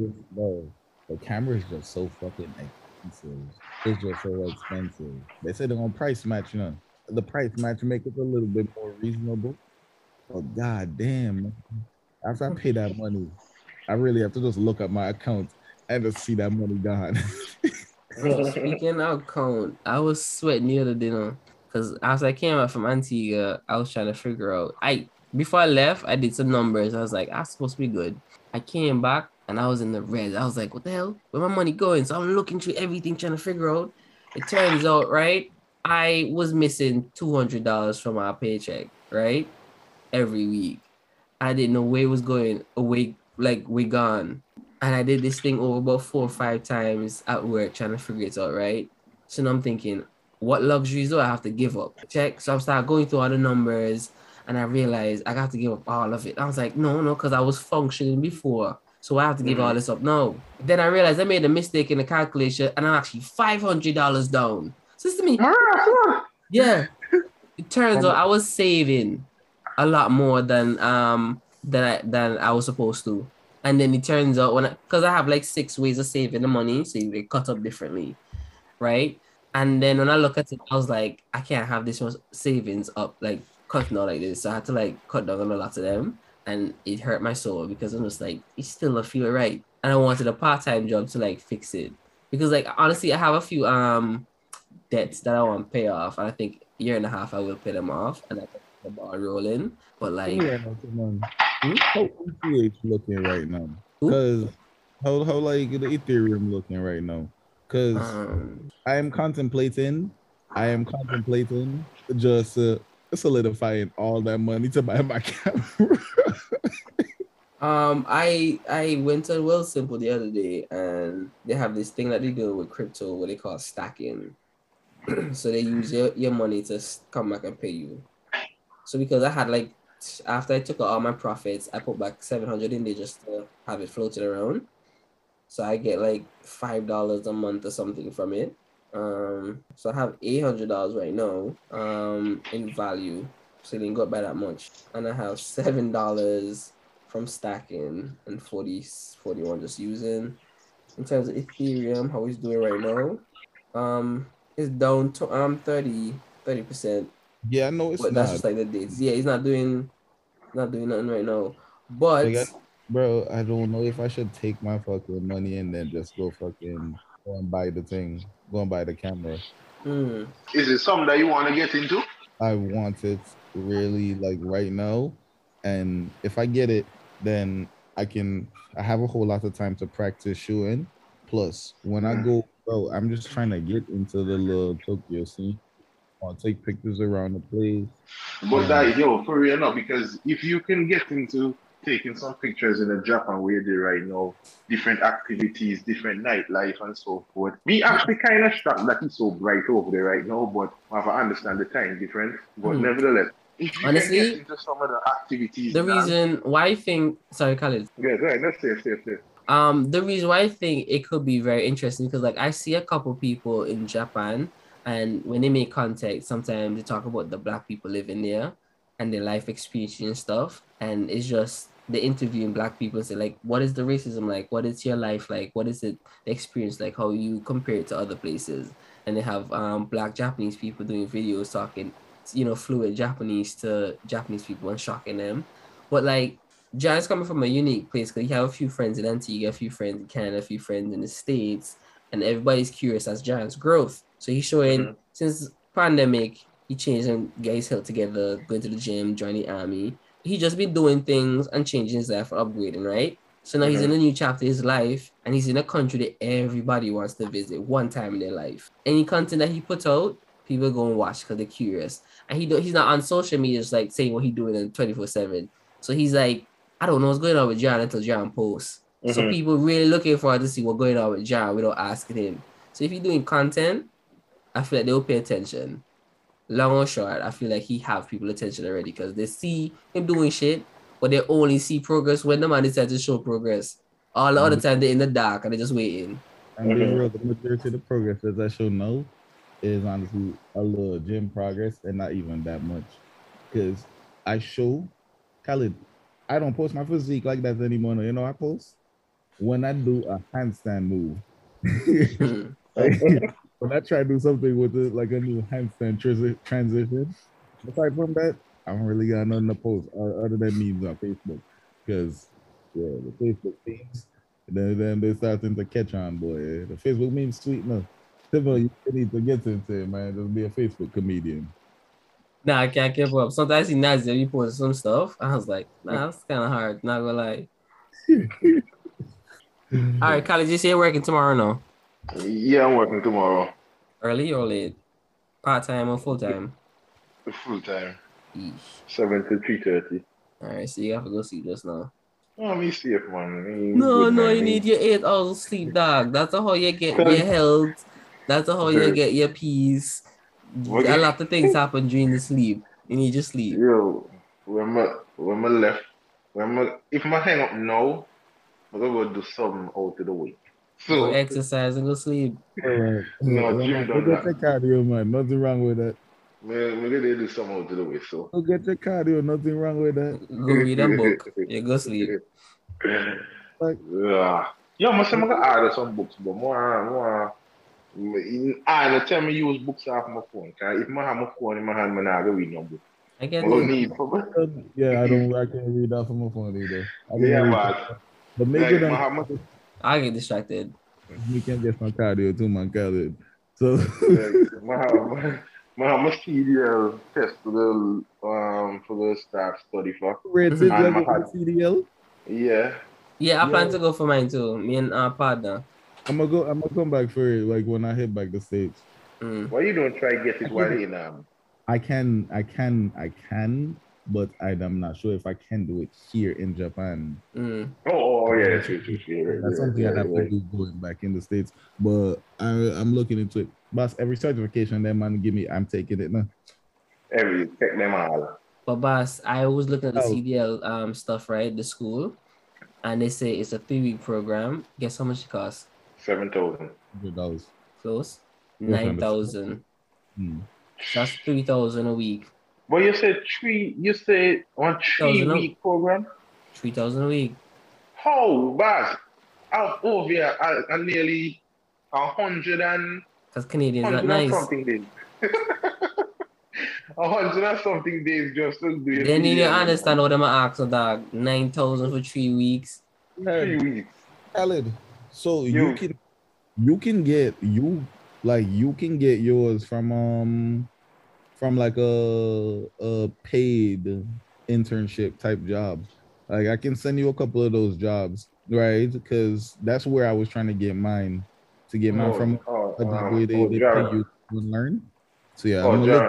the camera is just so fucking expensive. It's just so expensive. They said they're gonna price match, you know. The price match make it a little bit more reasonable. But god damn, man. After I pay that money, I really have to just look at my account and just see that money gone. Speaking of account, I was sweating the other day, because after I came out from Antigua, I was trying to figure out. Before I left, I did some numbers. I was like, I'm supposed to be good. I came back and I was in the red. I was like, what the hell? Where my money going? So I'm looking through everything, trying to figure out. It turns out, right, I was missing $200 from our paycheck, right, every week. I didn't know where it was going away, like we gone. And I did this thing over about 4 or 5 times at work trying to figure it out, right? So now I'm thinking, what luxuries do I have to give up? Check. So I started going through all the numbers and I realized I got to give up all of it. I was like, no, because I was functioning before. So I have to give all this up. No. Then I realized I made a mistake in the calculation and I'm actually $500 down. So it's to me. Yeah. It turns out I was saving a lot more than I was supposed to. And then it turns out because I have like 6 ways of saving the money, so they cut up differently, right? And then when I look at it, I was like, I can't have this much savings up, like cutting out like this. So I had to like cut down on a lot of them, and it hurt my soul because I'm just like, it still don't feel right. And I wanted a part-time job to like fix it because like honestly, I have a few debts that I want to pay off, and I think a year and a half I will pay them off, and I get the ball rolling. But like. How ETH looking right now? Because how like the Ethereum looking right now? Because I am contemplating just solidifying all that money to buy my camera. I went to Wealthsimple the other day and they have this thing that they do with crypto what they call stacking. So they use your money to come back and pay you. So because I had like after I took out all my profits, I put back $700 in there just to have it floated around. So I get like $5 a month or something from it. So I have $800 right now in value. So it didn't go up by that much. And I have $7 from stacking and 41 just using. In terms of Ethereum, how it's doing right now, it's down to 30%. Yeah, I know it's but not. That's just like the dates. Yeah, he's not doing nothing right now. But bro, I don't know if I should take my fucking money and then just go and buy the thing, go and buy the camera. Is it something that you want to get into? I want it really like right now, and if I get it, then I have a whole lot of time to practice shooting. Plus, when I go, bro, I'm just trying to get into the little Tokyo scene. I'll take pictures around the place. But that, for real now, because if you can get into taking some pictures in Japan where they right now, different activities, different nightlife and so forth. Me actually kind of shocked that it's so bright over there right now, but I understand the time difference. But nevertheless, if you honestly, can get into some of the activities. The reason why I think, sorry, Khalid. Yeah, right. Let's say. The reason why I think it could be very interesting because like I see a couple people in Japan. And when they make contact, sometimes they talk about the Black people living there and their life experience and stuff. And it's just they interviewing Black people and say, like, what is the racism like? What is your life like? What is it, the experience like? How you compare it to other places? And they have Black Japanese people doing videos talking, fluent Japanese to Japanese people and shocking them. But like, John's coming from a unique place because he have a few friends in Antigua, a few friends in Canada, a few friends in the States. And everybody's curious as John's growth. So he's showing since pandemic, he changed and got his health together, going to the gym, joining the army. He just been doing things and changing his life, upgrading, right? So now he's in a new chapter of his life, and he's in a country that everybody wants to visit one time in their life. Any content that he puts out, People go and watch because they're curious. And he's not on social media just like saying what he's doing in 24/7. So he's like, I don't know what's going on with John until John posts. So people really looking forward to see what's going on with John without asking him. So if you're doing content, I feel like they'll pay attention. Long or short, I feel like he have people attention already because they see him doing shit, but they only see progress when the man decides to show progress. All the other time they're in the dark and they're just waiting. And the majority of the progress that I show now is honestly a little gym progress and not even that much. Because I show Khalid, I don't post my physique like that anymore. You know, I post when I do a handstand move. When I try to do something with it, like a new handstand transition, aside from that, I don't really got nothing to post other than memes on Facebook. Because the Facebook memes, then they starting to catch on, boy. The Facebook memes sweet enough. You need to get into it, man. Just be a Facebook comedian. Nah, I can't keep up. Sometimes he nice that he posts some stuff. I was like, nah, that's kind of hard. Not gonna lie. All right, college, you say you're working tomorrow, no? Yeah, I'm working tomorrow. Early or late? Part-time or full-time? Full-time. 7 to 3:30. All right, so you have to go sleep just now. Oh, me safe, man. No, you need your 8 hours of sleep, dog. That's how you get your health. That's how you get your peace. A lot of things happen during the sleep. You need your sleep. Yo, if I hang up now, I'm gonna go do something out of the way. So go exercise and go sleep. No, Jim done that. Get your cardio, man. Nothing wrong with that. Man, we're gonna do something out of the way. So go get your cardio. Nothing wrong with that. Go read a book. Yeah, go sleep. Like, yeah, I'm gonna add some books, but more. I tell me use books off my phone. Cause if I have my phone in my hand, I'm not gonna read no book. I get it. Yeah, I can't read off of my phone either. But maybe I get distracted. You can get some cardio too, man. Cardio. So my CDL test for the staff study for. CDL? Yeah. Yeah, I plan to go for mine too. Me and our partner. I'm gonna come back for it, like when I head back to States. Why you don't try get it while in I can, but I'm not sure if I can do it here in Japan. Oh yeah, true. That's something I have to do going back in the States. But I'm looking into it. Boss, every certification that man give me, I'm taking it now. Take them all. But boss, I was looking at the CDL stuff, right? The school, and they say it's a 3-week program. Guess how much it costs? $7,000. Close. 9,000. That's 3,000 a week. But you said on 3-week program? 3,000 a week. How, boss? Out over here, I nearly 100 and. Because Canadians are nice. Something days. 100 and something days just to do it. They need to understand what I'm asking, dog. 9,000 for 3 weeks. 3 weeks. Khalid. So you can get yours from like a paid internship type job. Like I can send you a couple of those jobs, right? Because that's where I was trying to get mine. To get mine from a job where they pay you to learn. So yeah.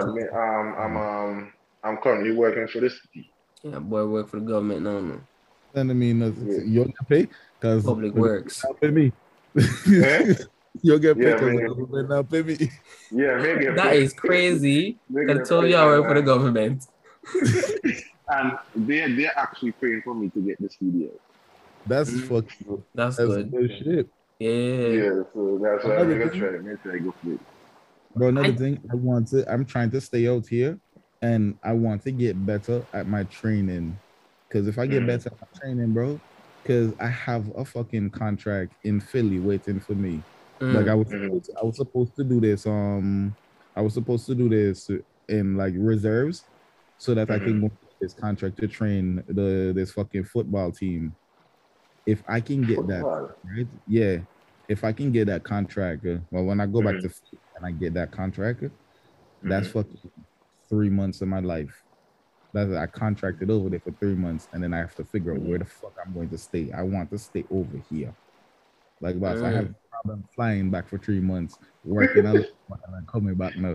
I'm currently working for the city. Yeah, boy, work for the government now. Sending me nothing. You'll get paid because public works. Pay me. You'll get paid because the government now pay me. Yeah, maybe. That is crazy. I told you I work for the government. And they're actually paying for me to get the studio. That's fucking. That's good. Shit. Yeah, so that's why I'm gonna try to go for it. Bro, another thing I'm trying to stay out here, and I want to get better at my training. Because if I get better at my training, bro, because I have a fucking contract in Philly waiting for me. Like I was supposed to do this. I was supposed to do this in like reserves, so that I can go this contract to train this fucking football team. If I can get that, right? Yeah. If I can get that contract, well, when I go back to and I get that contract, that's fucking 3 months of my life. I contracted over there for 3 months, and then I have to figure out where the fuck I'm going to stay. I want to stay over here. Like, boss, I have a problem flying back for 3 months, working out, and then coming back now.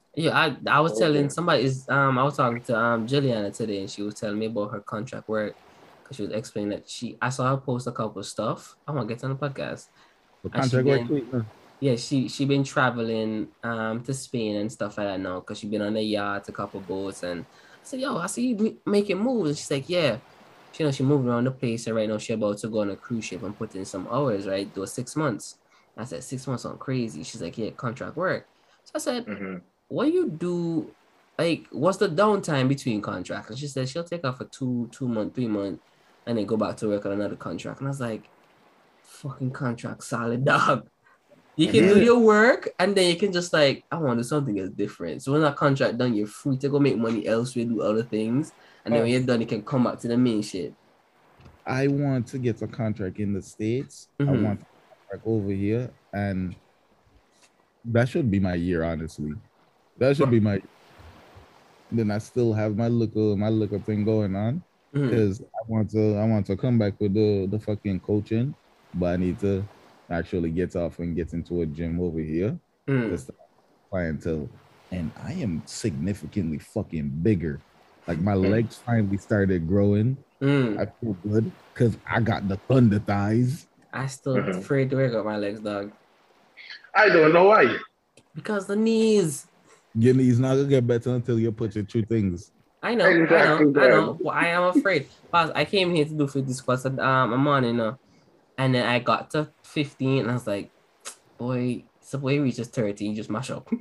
Yeah, I was telling Okay. somebody I was talking to Juliana today, and she was telling me about her contract work because she was explaining that I saw her post a couple of stuff. I want to get on the podcast, The and she contract work been sweet, man. yeah she been traveling to Spain and stuff like that now because she been on a yacht, a couple boats, and I said, yo, I see you making moves, and she's like, yeah, she moved around the place, and right now she about to go on a cruise ship and put in some hours, right, do 6 months. I said 6 months on crazy. She's like, yeah, contract work. So I said, Mm-hmm. what do you do? Like, what's the downtime between contracts? And she said she'll take off for 2 month, 3 month, and then go back to work on another contract. And I was like, fucking contract solid, dog. You can do Yeah. your work, and then you can just like, I want to do something that's different. So when that contract done, you're free to go make money elsewhere, do other things, and then when you're done, you can come back to the main shit. I want to get a contract in the States. I Mm-hmm. want a contract over here, and that should be my year, honestly. That should be my. Then I still have my looker thing going on Mm-hmm. because I want to come back with the fucking coaching, but I need to actually get off and get into a gym over here Mm. to start clientele. And I am significantly fucking bigger. Like my legs finally started growing. Mm. I feel good because I got the thunder thighs. I still afraid to work out my legs, dog. I don't know why. Because the knees. Your knees not gonna get better until you put your two things. I know. Well, I am afraid. But I came here to do 50 squats a morning, and then I got to 15, and I was like, boy, so boy reaches 30, you just mash up.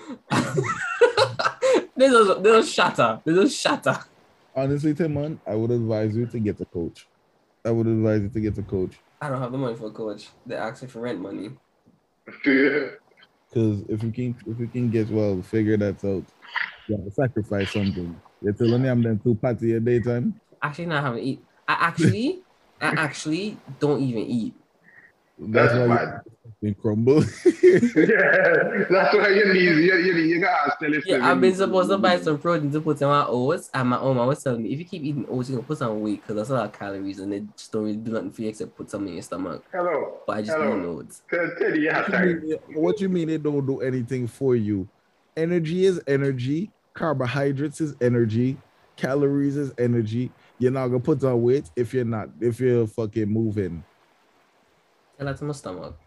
They'll shatter. They'll shatter. Honestly, Timon, I would advise you to get a coach. I would advise you to get a coach. I don't have the money for a coach. They're asking for rent money. Because if you can get figure that out. You have to sacrifice something. You're telling me I'm then 2 party a daytime. Actually, not having eat. I actually don't even eat. That's why you crumble. Yeah, that's why you need you gotta tell it. Yeah, I've been supposed to buy some protein to put in my oats, and my mom was telling me if you keep eating oats, you're gonna put some weight because that's a lot of calories, and they just don't really do nothing for you except put something in your stomach. Hello. But I just eat oats. Teddy, you have time. What you mean they don't do anything for you? Energy is energy. Carbohydrates is energy. Calories is energy. You're not gonna put on weight if you're fucking moving. Tell that to my stomach.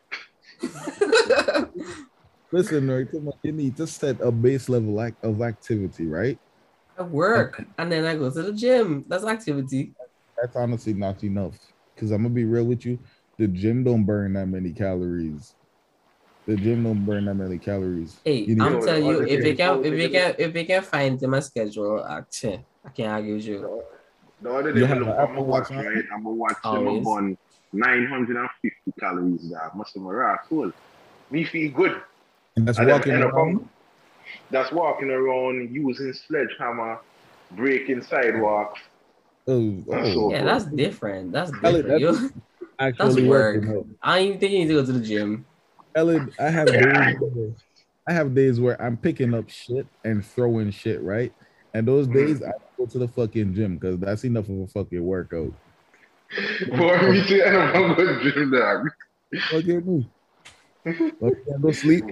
Listen, right? You need to set a base level of activity, right? I work and then I go to the gym. That's activity. That's honestly not enough. Because I'm gonna be real with you, the gym don't burn that many calories. The gym don't burn that many calories. Hey, I'm telling you, if they can find it in my schedule, I can't argue with you. The other day, I'm gonna watch, right? I'm gonna watch him on 950 calories. That must have been cool. Me feel good. And that's walking around. That's walking around using sledgehammer, breaking sidewalks. Yeah, that's different. That's different. That's work. I ain't even think you need to go to the gym. Ellen, I have days where I'm picking up shit and throwing shit, right? And those days I go to the fucking gym because that's enough of a fucking workout. For me too, I don't go to the gym, dog. Okay, me. Okay, go sleep.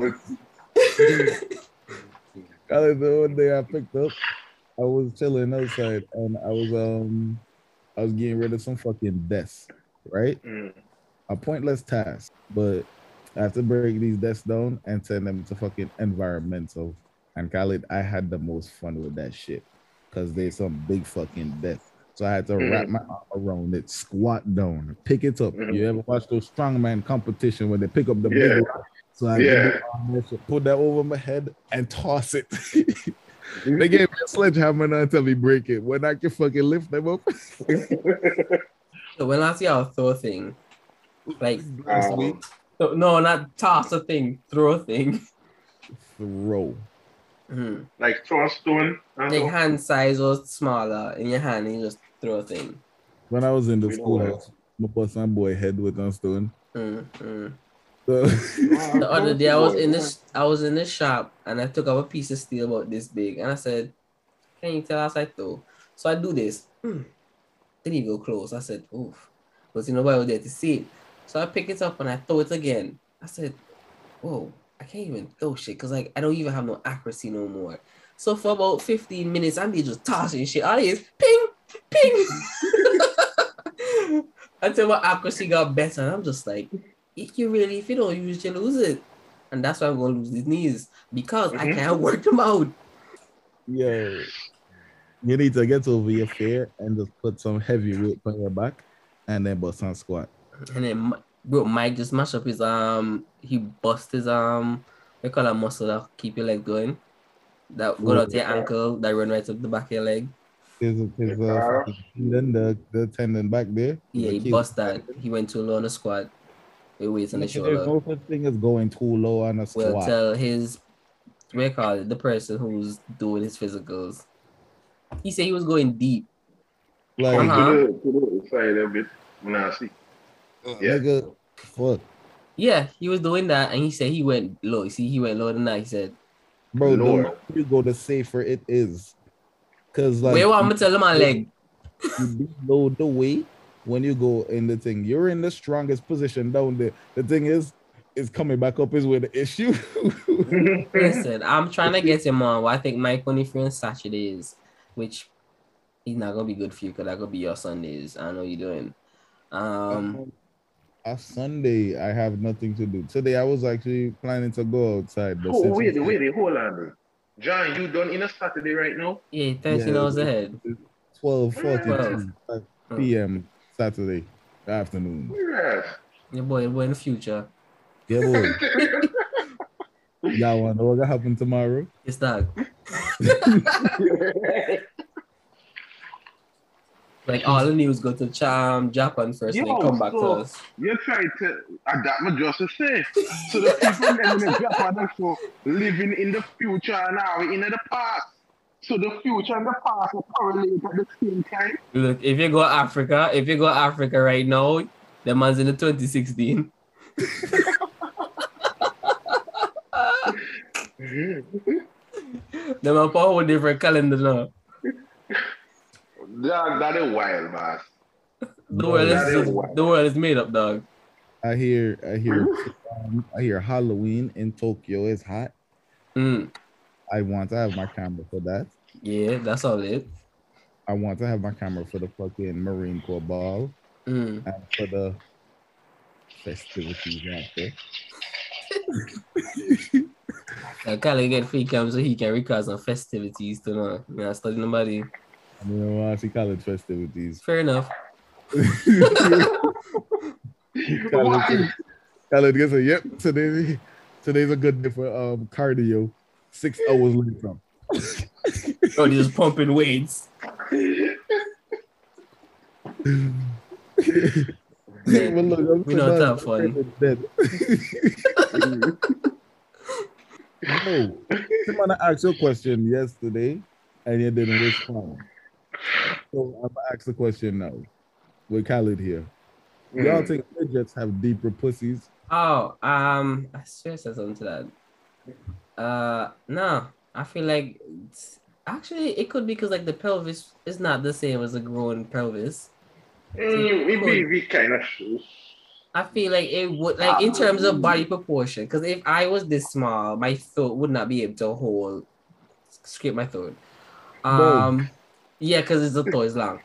The one day I picked up, I was chilling outside and I was getting rid of some fucking desks, right? A pointless task, but I have to break these desks down and turn them to fucking environmental. And Khalid, I had the most fun with that shit because there's some big fucking desks. So I had to wrap my arm around it, squat down, pick it up. You ever watch those strongman competition where they pick up the big one? So I put that over my head and toss it. They gave me a sledgehammer and until me break it. When I can fucking lift them up. So when I see our throw thing, like no, not toss a thing, throw a thing. Throw. Mm-hmm. Like throw a stone. Like hand size or smaller in your hand and you just throw a thing. When I was in the schoolhouse, I bust my boy head with a stone. So, the other day I was in this shop and I took up a piece of steel about this big and I said, can you tell us I throw? So I do this. Didn't even go close. I said, oof. But nobody was there to see it. So I pick it up and I throw it again. I said, whoa, I can't even throw shit because like I don't even have no accuracy no more. So for about 15 minutes, I'm just tossing shit. All it is ping, ping. Until my accuracy got better. And I'm just like, if you don't use it, you lose it. And that's why I'm going to lose these knees because I can't work them out. Yo, you need to get over your fear and just put some heavy weight on your back and then bust on squat. And then bro, Mike just mashed up his he bust his they call that muscle that keep your leg going. That go out to your ankle, that run right up the back of your leg. Then the tendon back there. Yeah, he bust that. He went too low on the squat. It weights on the shoulder. There's no such thing as going too low on a squat. Well, tell the person who's doing his physicals. He said he was going deep. Like to the side a bit. Nah, see. Nigga, fuck. Yeah, he was doing that, and he said he went low. You see, he went lower than that. He said, "Bro, the lower you go, the safer it is." Cause like, wait, what I'm gonna tell him my leg. You load the weight when you go in the thing. You're in the strongest position down there. The thing is coming back up is where the issue. Listen, I'm trying to get him on. Well, I think Mike only free on Saturdays, which he's not gonna be good for you because that gonna be your Sundays. I know you're doing. A Sunday, I have nothing to do. Today, I was actually planning to go outside. But wait, hold on. John, you done in a Saturday right now? Yeah, 13 hours ahead. 12:42 p.m. Saturday afternoon. Yeah, boy, we're in the future. Yeah, boy. Y'all want to know what gonna happen tomorrow? It's that. Like all the news go to Japan first, and then come back to us. You try to adapt my just to say. So the people living in Japan are so living in the future now in the past. So the future and the past are correlated at the same time. Look, if you go Africa right now, the man's in the 2016. Them are a whole different calendar now. That is wild, man. The world is made up, dog. I hear Halloween in Tokyo is hot. I want to have my camera for that. Yeah, that's all it. I want to have my camera for the fucking Marine Corps ball and for the festivities after. I can't get free cam so he can record some festivities to know. I'm not studying nobody. I mean, I see college festivities. Fair enough. Khaled gets a yep. Today's a good day for cardio. 6 hours later. Oh, he's just pumping weights. Well, look, we don't have fun. No, someone asked you a question yesterday and you didn't respond. So I'm gonna ask the question now. With Khaled here. Y'all think midgets have deeper pussies? Oh, I swear I said something to that. No, I feel like actually it could be because like the pelvis is not the same as a grown pelvis. We kind of. I feel like it would like in terms of body proportion. Because if I was this small, my throat would not be able to scrape my throat. Yeah, because the throat is long.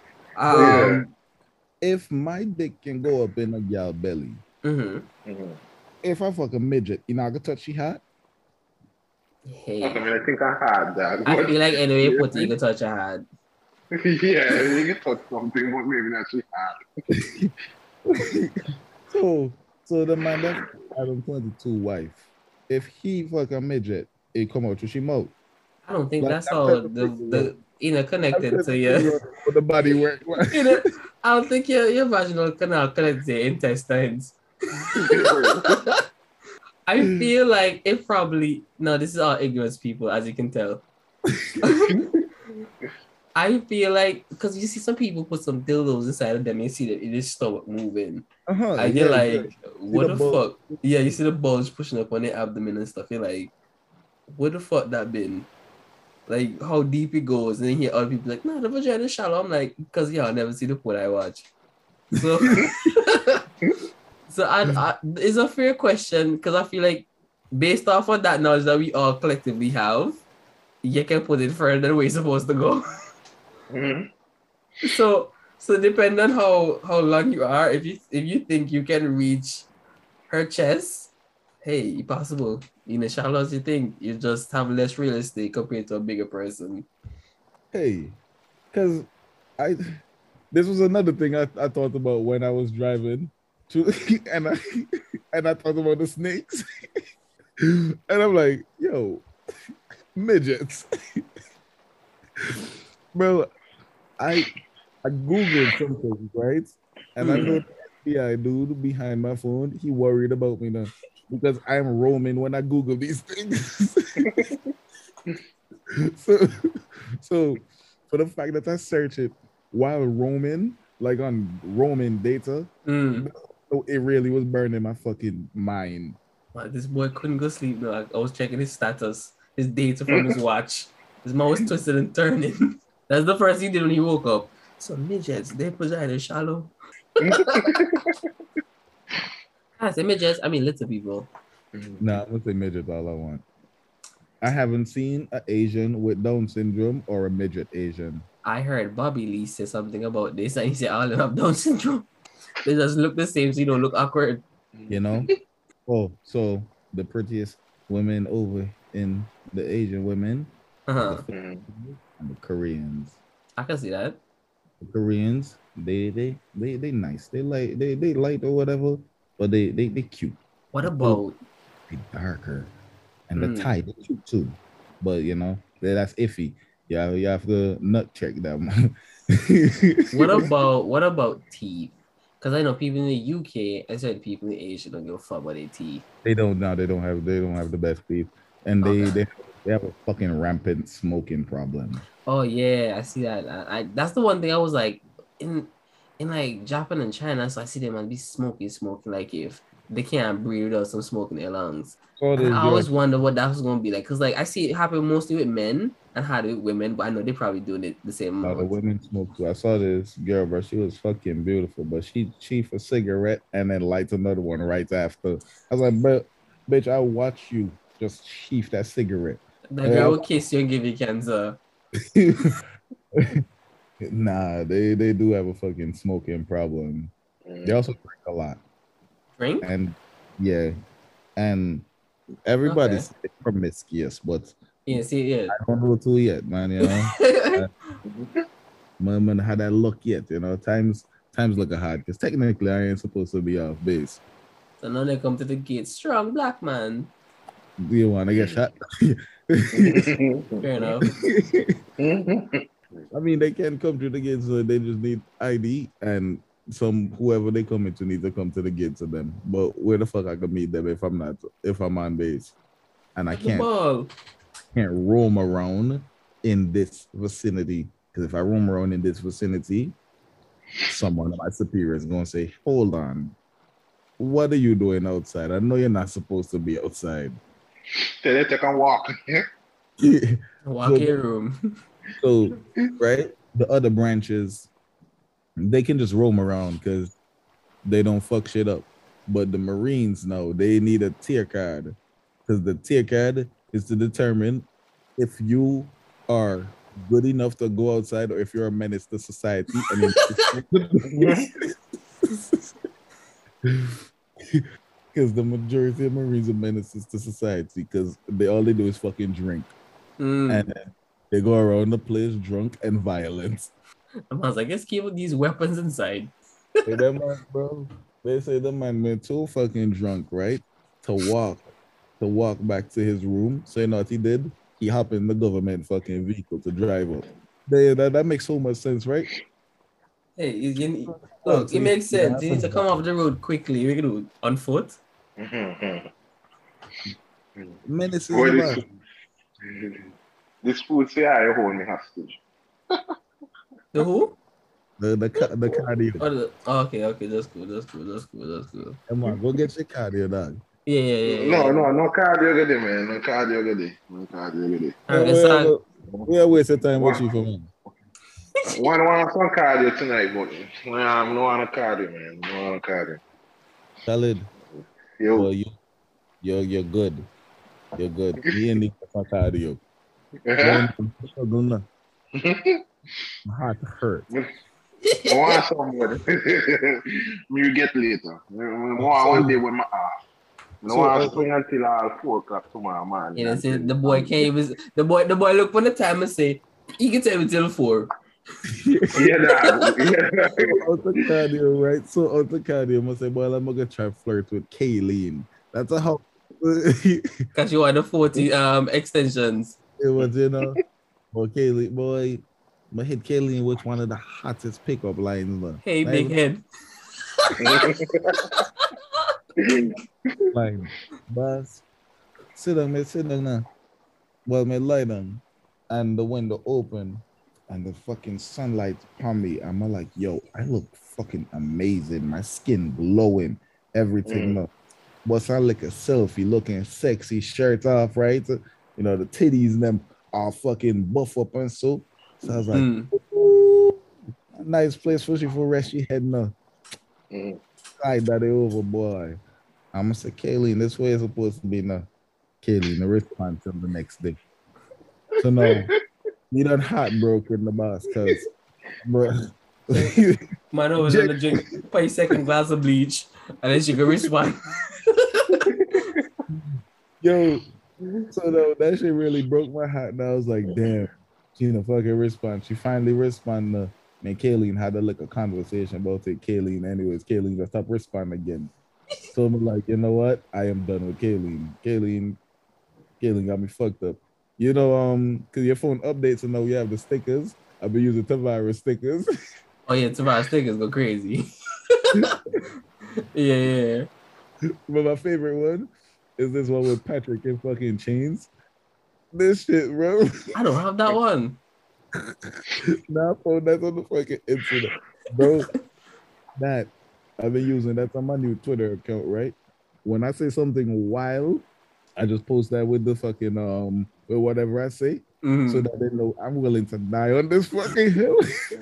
If my dick can go up in a gal belly, if I fuck a midget, you not gonna touch she hat? Hey. I mean, I think I had that. I feel like anyway, you can touch a hat. Yeah, you can touch something, but maybe not she had. So the man that Adam 22 wife, if he fuck a midget, it come out to she mouth. I don't think that's how the connected to your the body work. I don't think your vaginal canal connects to your intestines. I feel like it probably this is all ignorance people, as you can tell. I feel like because you see some people put some dildos inside of them, you see that it is stomach moving. And you're like, what the fuck? Yeah, you see the bulge pushing up on the abdomen and stuff. You're like, what the fuck that been? Like how deep it goes, and then hear other people like, no, the vagina is shallow. I'm like, because y'all never see the porn I watch. So, I it's a fair question because I feel like based off of that knowledge that we all collectively have, you can put it further than we're supposed to go. Mm-hmm. So depending on how long you are, if you think you can reach her chest, hey, possible. In as shallow as you think, you just have less real estate compared to a bigger person. Hey, because this was another thing I thought about when I was driving to, and I thought about the snakes. And I'm like, yo, midgets. Bro, I Googled some things, right? And I know the FBI dude behind my phone, he worried about me now because I'm roaming when I Google these things. so for the fact that I search it while roaming, like on roaming data, it really was burning my fucking mind. Man, this boy couldn't go sleep though. I was checking his status, his data from his watch. His mouth was twisted and turning. That's the first thing he did when he woke up. So midgets, they vagina shallow. I say midgets, I mean little people. Nah, I'm gonna say midget all I want. I haven't seen an Asian with Down syndrome or a midget Asian. I heard Bobby Lee say something about this, and he said all of them have Down syndrome. They just look the same, so you don't look awkward. You know? Oh, so the prettiest women over in the Asian women, the Filipinos and the Koreans. I can see that. The Koreans, they nice. They light or whatever, but they cute. What about they darker? And the Thai, they cute too. But you know, that's iffy. Yeah, you have to nut check them. What about teeth? Because I know people in the UK and certain people in Asia don't give a fuck about their teeth. They don't have the best teeth. And they have a fucking rampant smoking problem. Oh yeah, I see that. That's the one thing I was like in like Japan and China, so I see them and be smoking like if they can't breathe without some smoke in their lungs. I always wonder what that was gonna be like, because like I see it happen mostly with men and how with women, but I know they're probably doing it the same amount. The women smoke too. I saw this girl, bro. She was fucking beautiful, but she chief a cigarette and then lights another one right after. I was like, bro, bitch, I watch you just chief that cigarette. That girl will kiss you and give you cancer. Nah, they do have a fucking smoking problem. They also drink a lot. Drink? And yeah, and everybody's promiscuous, but yeah, I don't know too yet, man. You know, man, had that luck yet. You know, times look hard because technically I ain't supposed to be off base. So now they come to the gate, strong black man. Do you want to get shot? Fair enough. I mean, they can come to the gate, so they just need ID, and whoever they come into needs to come to the gate to them. But where the fuck I could meet them if I'm on base, and I can't roam around in this vicinity, because if I roam around in this vicinity, someone of my superior is gonna say, "Hold on, what are you doing outside? I know you're not supposed to be outside." They can walk. Walk in your room. So, right, the other branches, they can just roam around because they don't fuck shit up. But the Marines, no, they need a tier card, because the tier card is to determine if you are good enough to go outside or if you're a menace to society. Because the majority of Marines are menaces to society because all they do is fucking drink. And they go around the place drunk and violent. I was like, let's keep these weapons inside. Hey, that man, bro. They say the man went too fucking drunk, right? To walk back to his room. So you know what he did? He hopped in the government fucking vehicle to drive up. That makes so much sense, right? Hey, look, it makes sense. You need to come off the road quickly. You can do it on foot. Menaces. This food say I hold me hostage. The who? The cardio. Okay, that's cool. Come on, go get your cardio, dog. Yeah. No cardio good day, man. No cardio good day. We are wasting time with you for me. Want some cardio tonight, but I'm no on a cardio, man. No on a cardio. Khalid, Yo. well, you're good. You're good. Me and Nick are cardio. My heart hurt. I want somebody. You get later. One day when my no one swing until 4 o'clock tomorrow morning. Yeah, see, the boy can't even. The boy look on the time and say, "You can tell me till 4." Yeah, Out the cardio, right? So out the cardio, must say, "Well, I'm gonna try flirt with Kayleen." That's a how. Cause you want the 40 extensions. It was, Well, Kayleen, boy, I hit Kayleen with one of the hottest pickup lines. Man. Hey, big head. Line, boss, sit down now. Well, me lie down, and the window open, and the fucking sunlight upon me. I'm like, yo, I look fucking amazing. My skin glowing, everything. But I like a selfie, looking sexy, shirt off, right? The titties and them are fucking buff up and so. So I was like, ooh, a nice place for rest your head now. Slide that over, boy. I'm gonna say, Kayleen, this way is supposed to be now. Kayleen, the response till the next day. So now, you done heartbroken the boss, cause bro. Man, I was gonna drink 5-second glass of bleach, and then she can respond. Yo, so no, that shit really broke my heart. And I was like, damn, she didn't fucking respond. She finally responded. Man, Kayleen had a little conversation about it. Kayleen, anyways, Kayleen just stopped responding again. So I'm like, you know what? I am done with Kayleen. Kayleen got me fucked up. Because your phone updates and now you have the stickers. I've been using Tavares stickers. Oh yeah, Tavares stickers go crazy. Yeah. But my favorite one is this one with Patrick in fucking chains. This shit, bro. I don't have that one. Nah, phone, that's on the fucking internet. Bro, that I've been using, that's on my new Twitter account, right? When I say something wild, I just post that with the fucking with whatever I say, so that they know I'm willing to die on this fucking hill.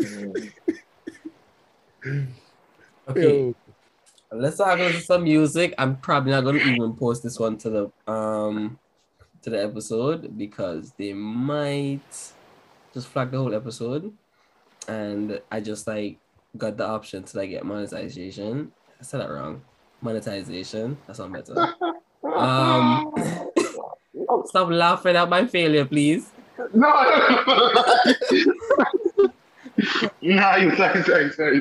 Okay. Yo. Let's talk about some music. I'm probably not gonna even post this one to the episode because they might just flag the whole episode. And I just got the option to get monetization. I said that wrong. Monetization. That's not better. Stop laughing at my failure, please. No. Nah, you sorry.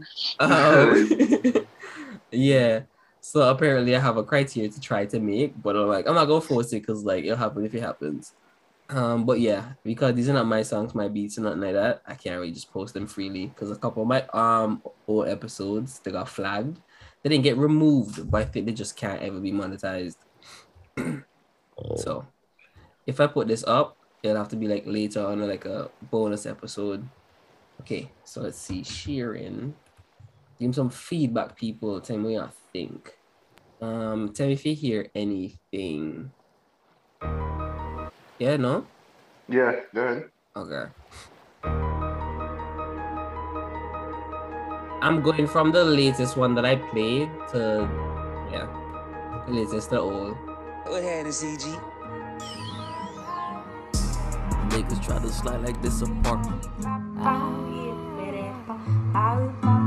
Yeah. So apparently I have a criteria to try to make, but I'm not gonna force it because it'll happen if it happens. But yeah, because these are not my songs, my beats, and nothing like that, I can't really just post them freely because a couple of my old episodes, they got flagged. They didn't get removed, but I think they just can't ever be monetized. So if I put this up, it'll have to be later on a bonus episode. Okay, so let's see. Sharing. Give me some feedback, people. Tell me what you think. Tell me if you hear anything. Yeah, no? Yeah, good. Okay. I'm going from the latest one that I played to, the latest to old. What happened, CG? Niggas try to slide like this apart.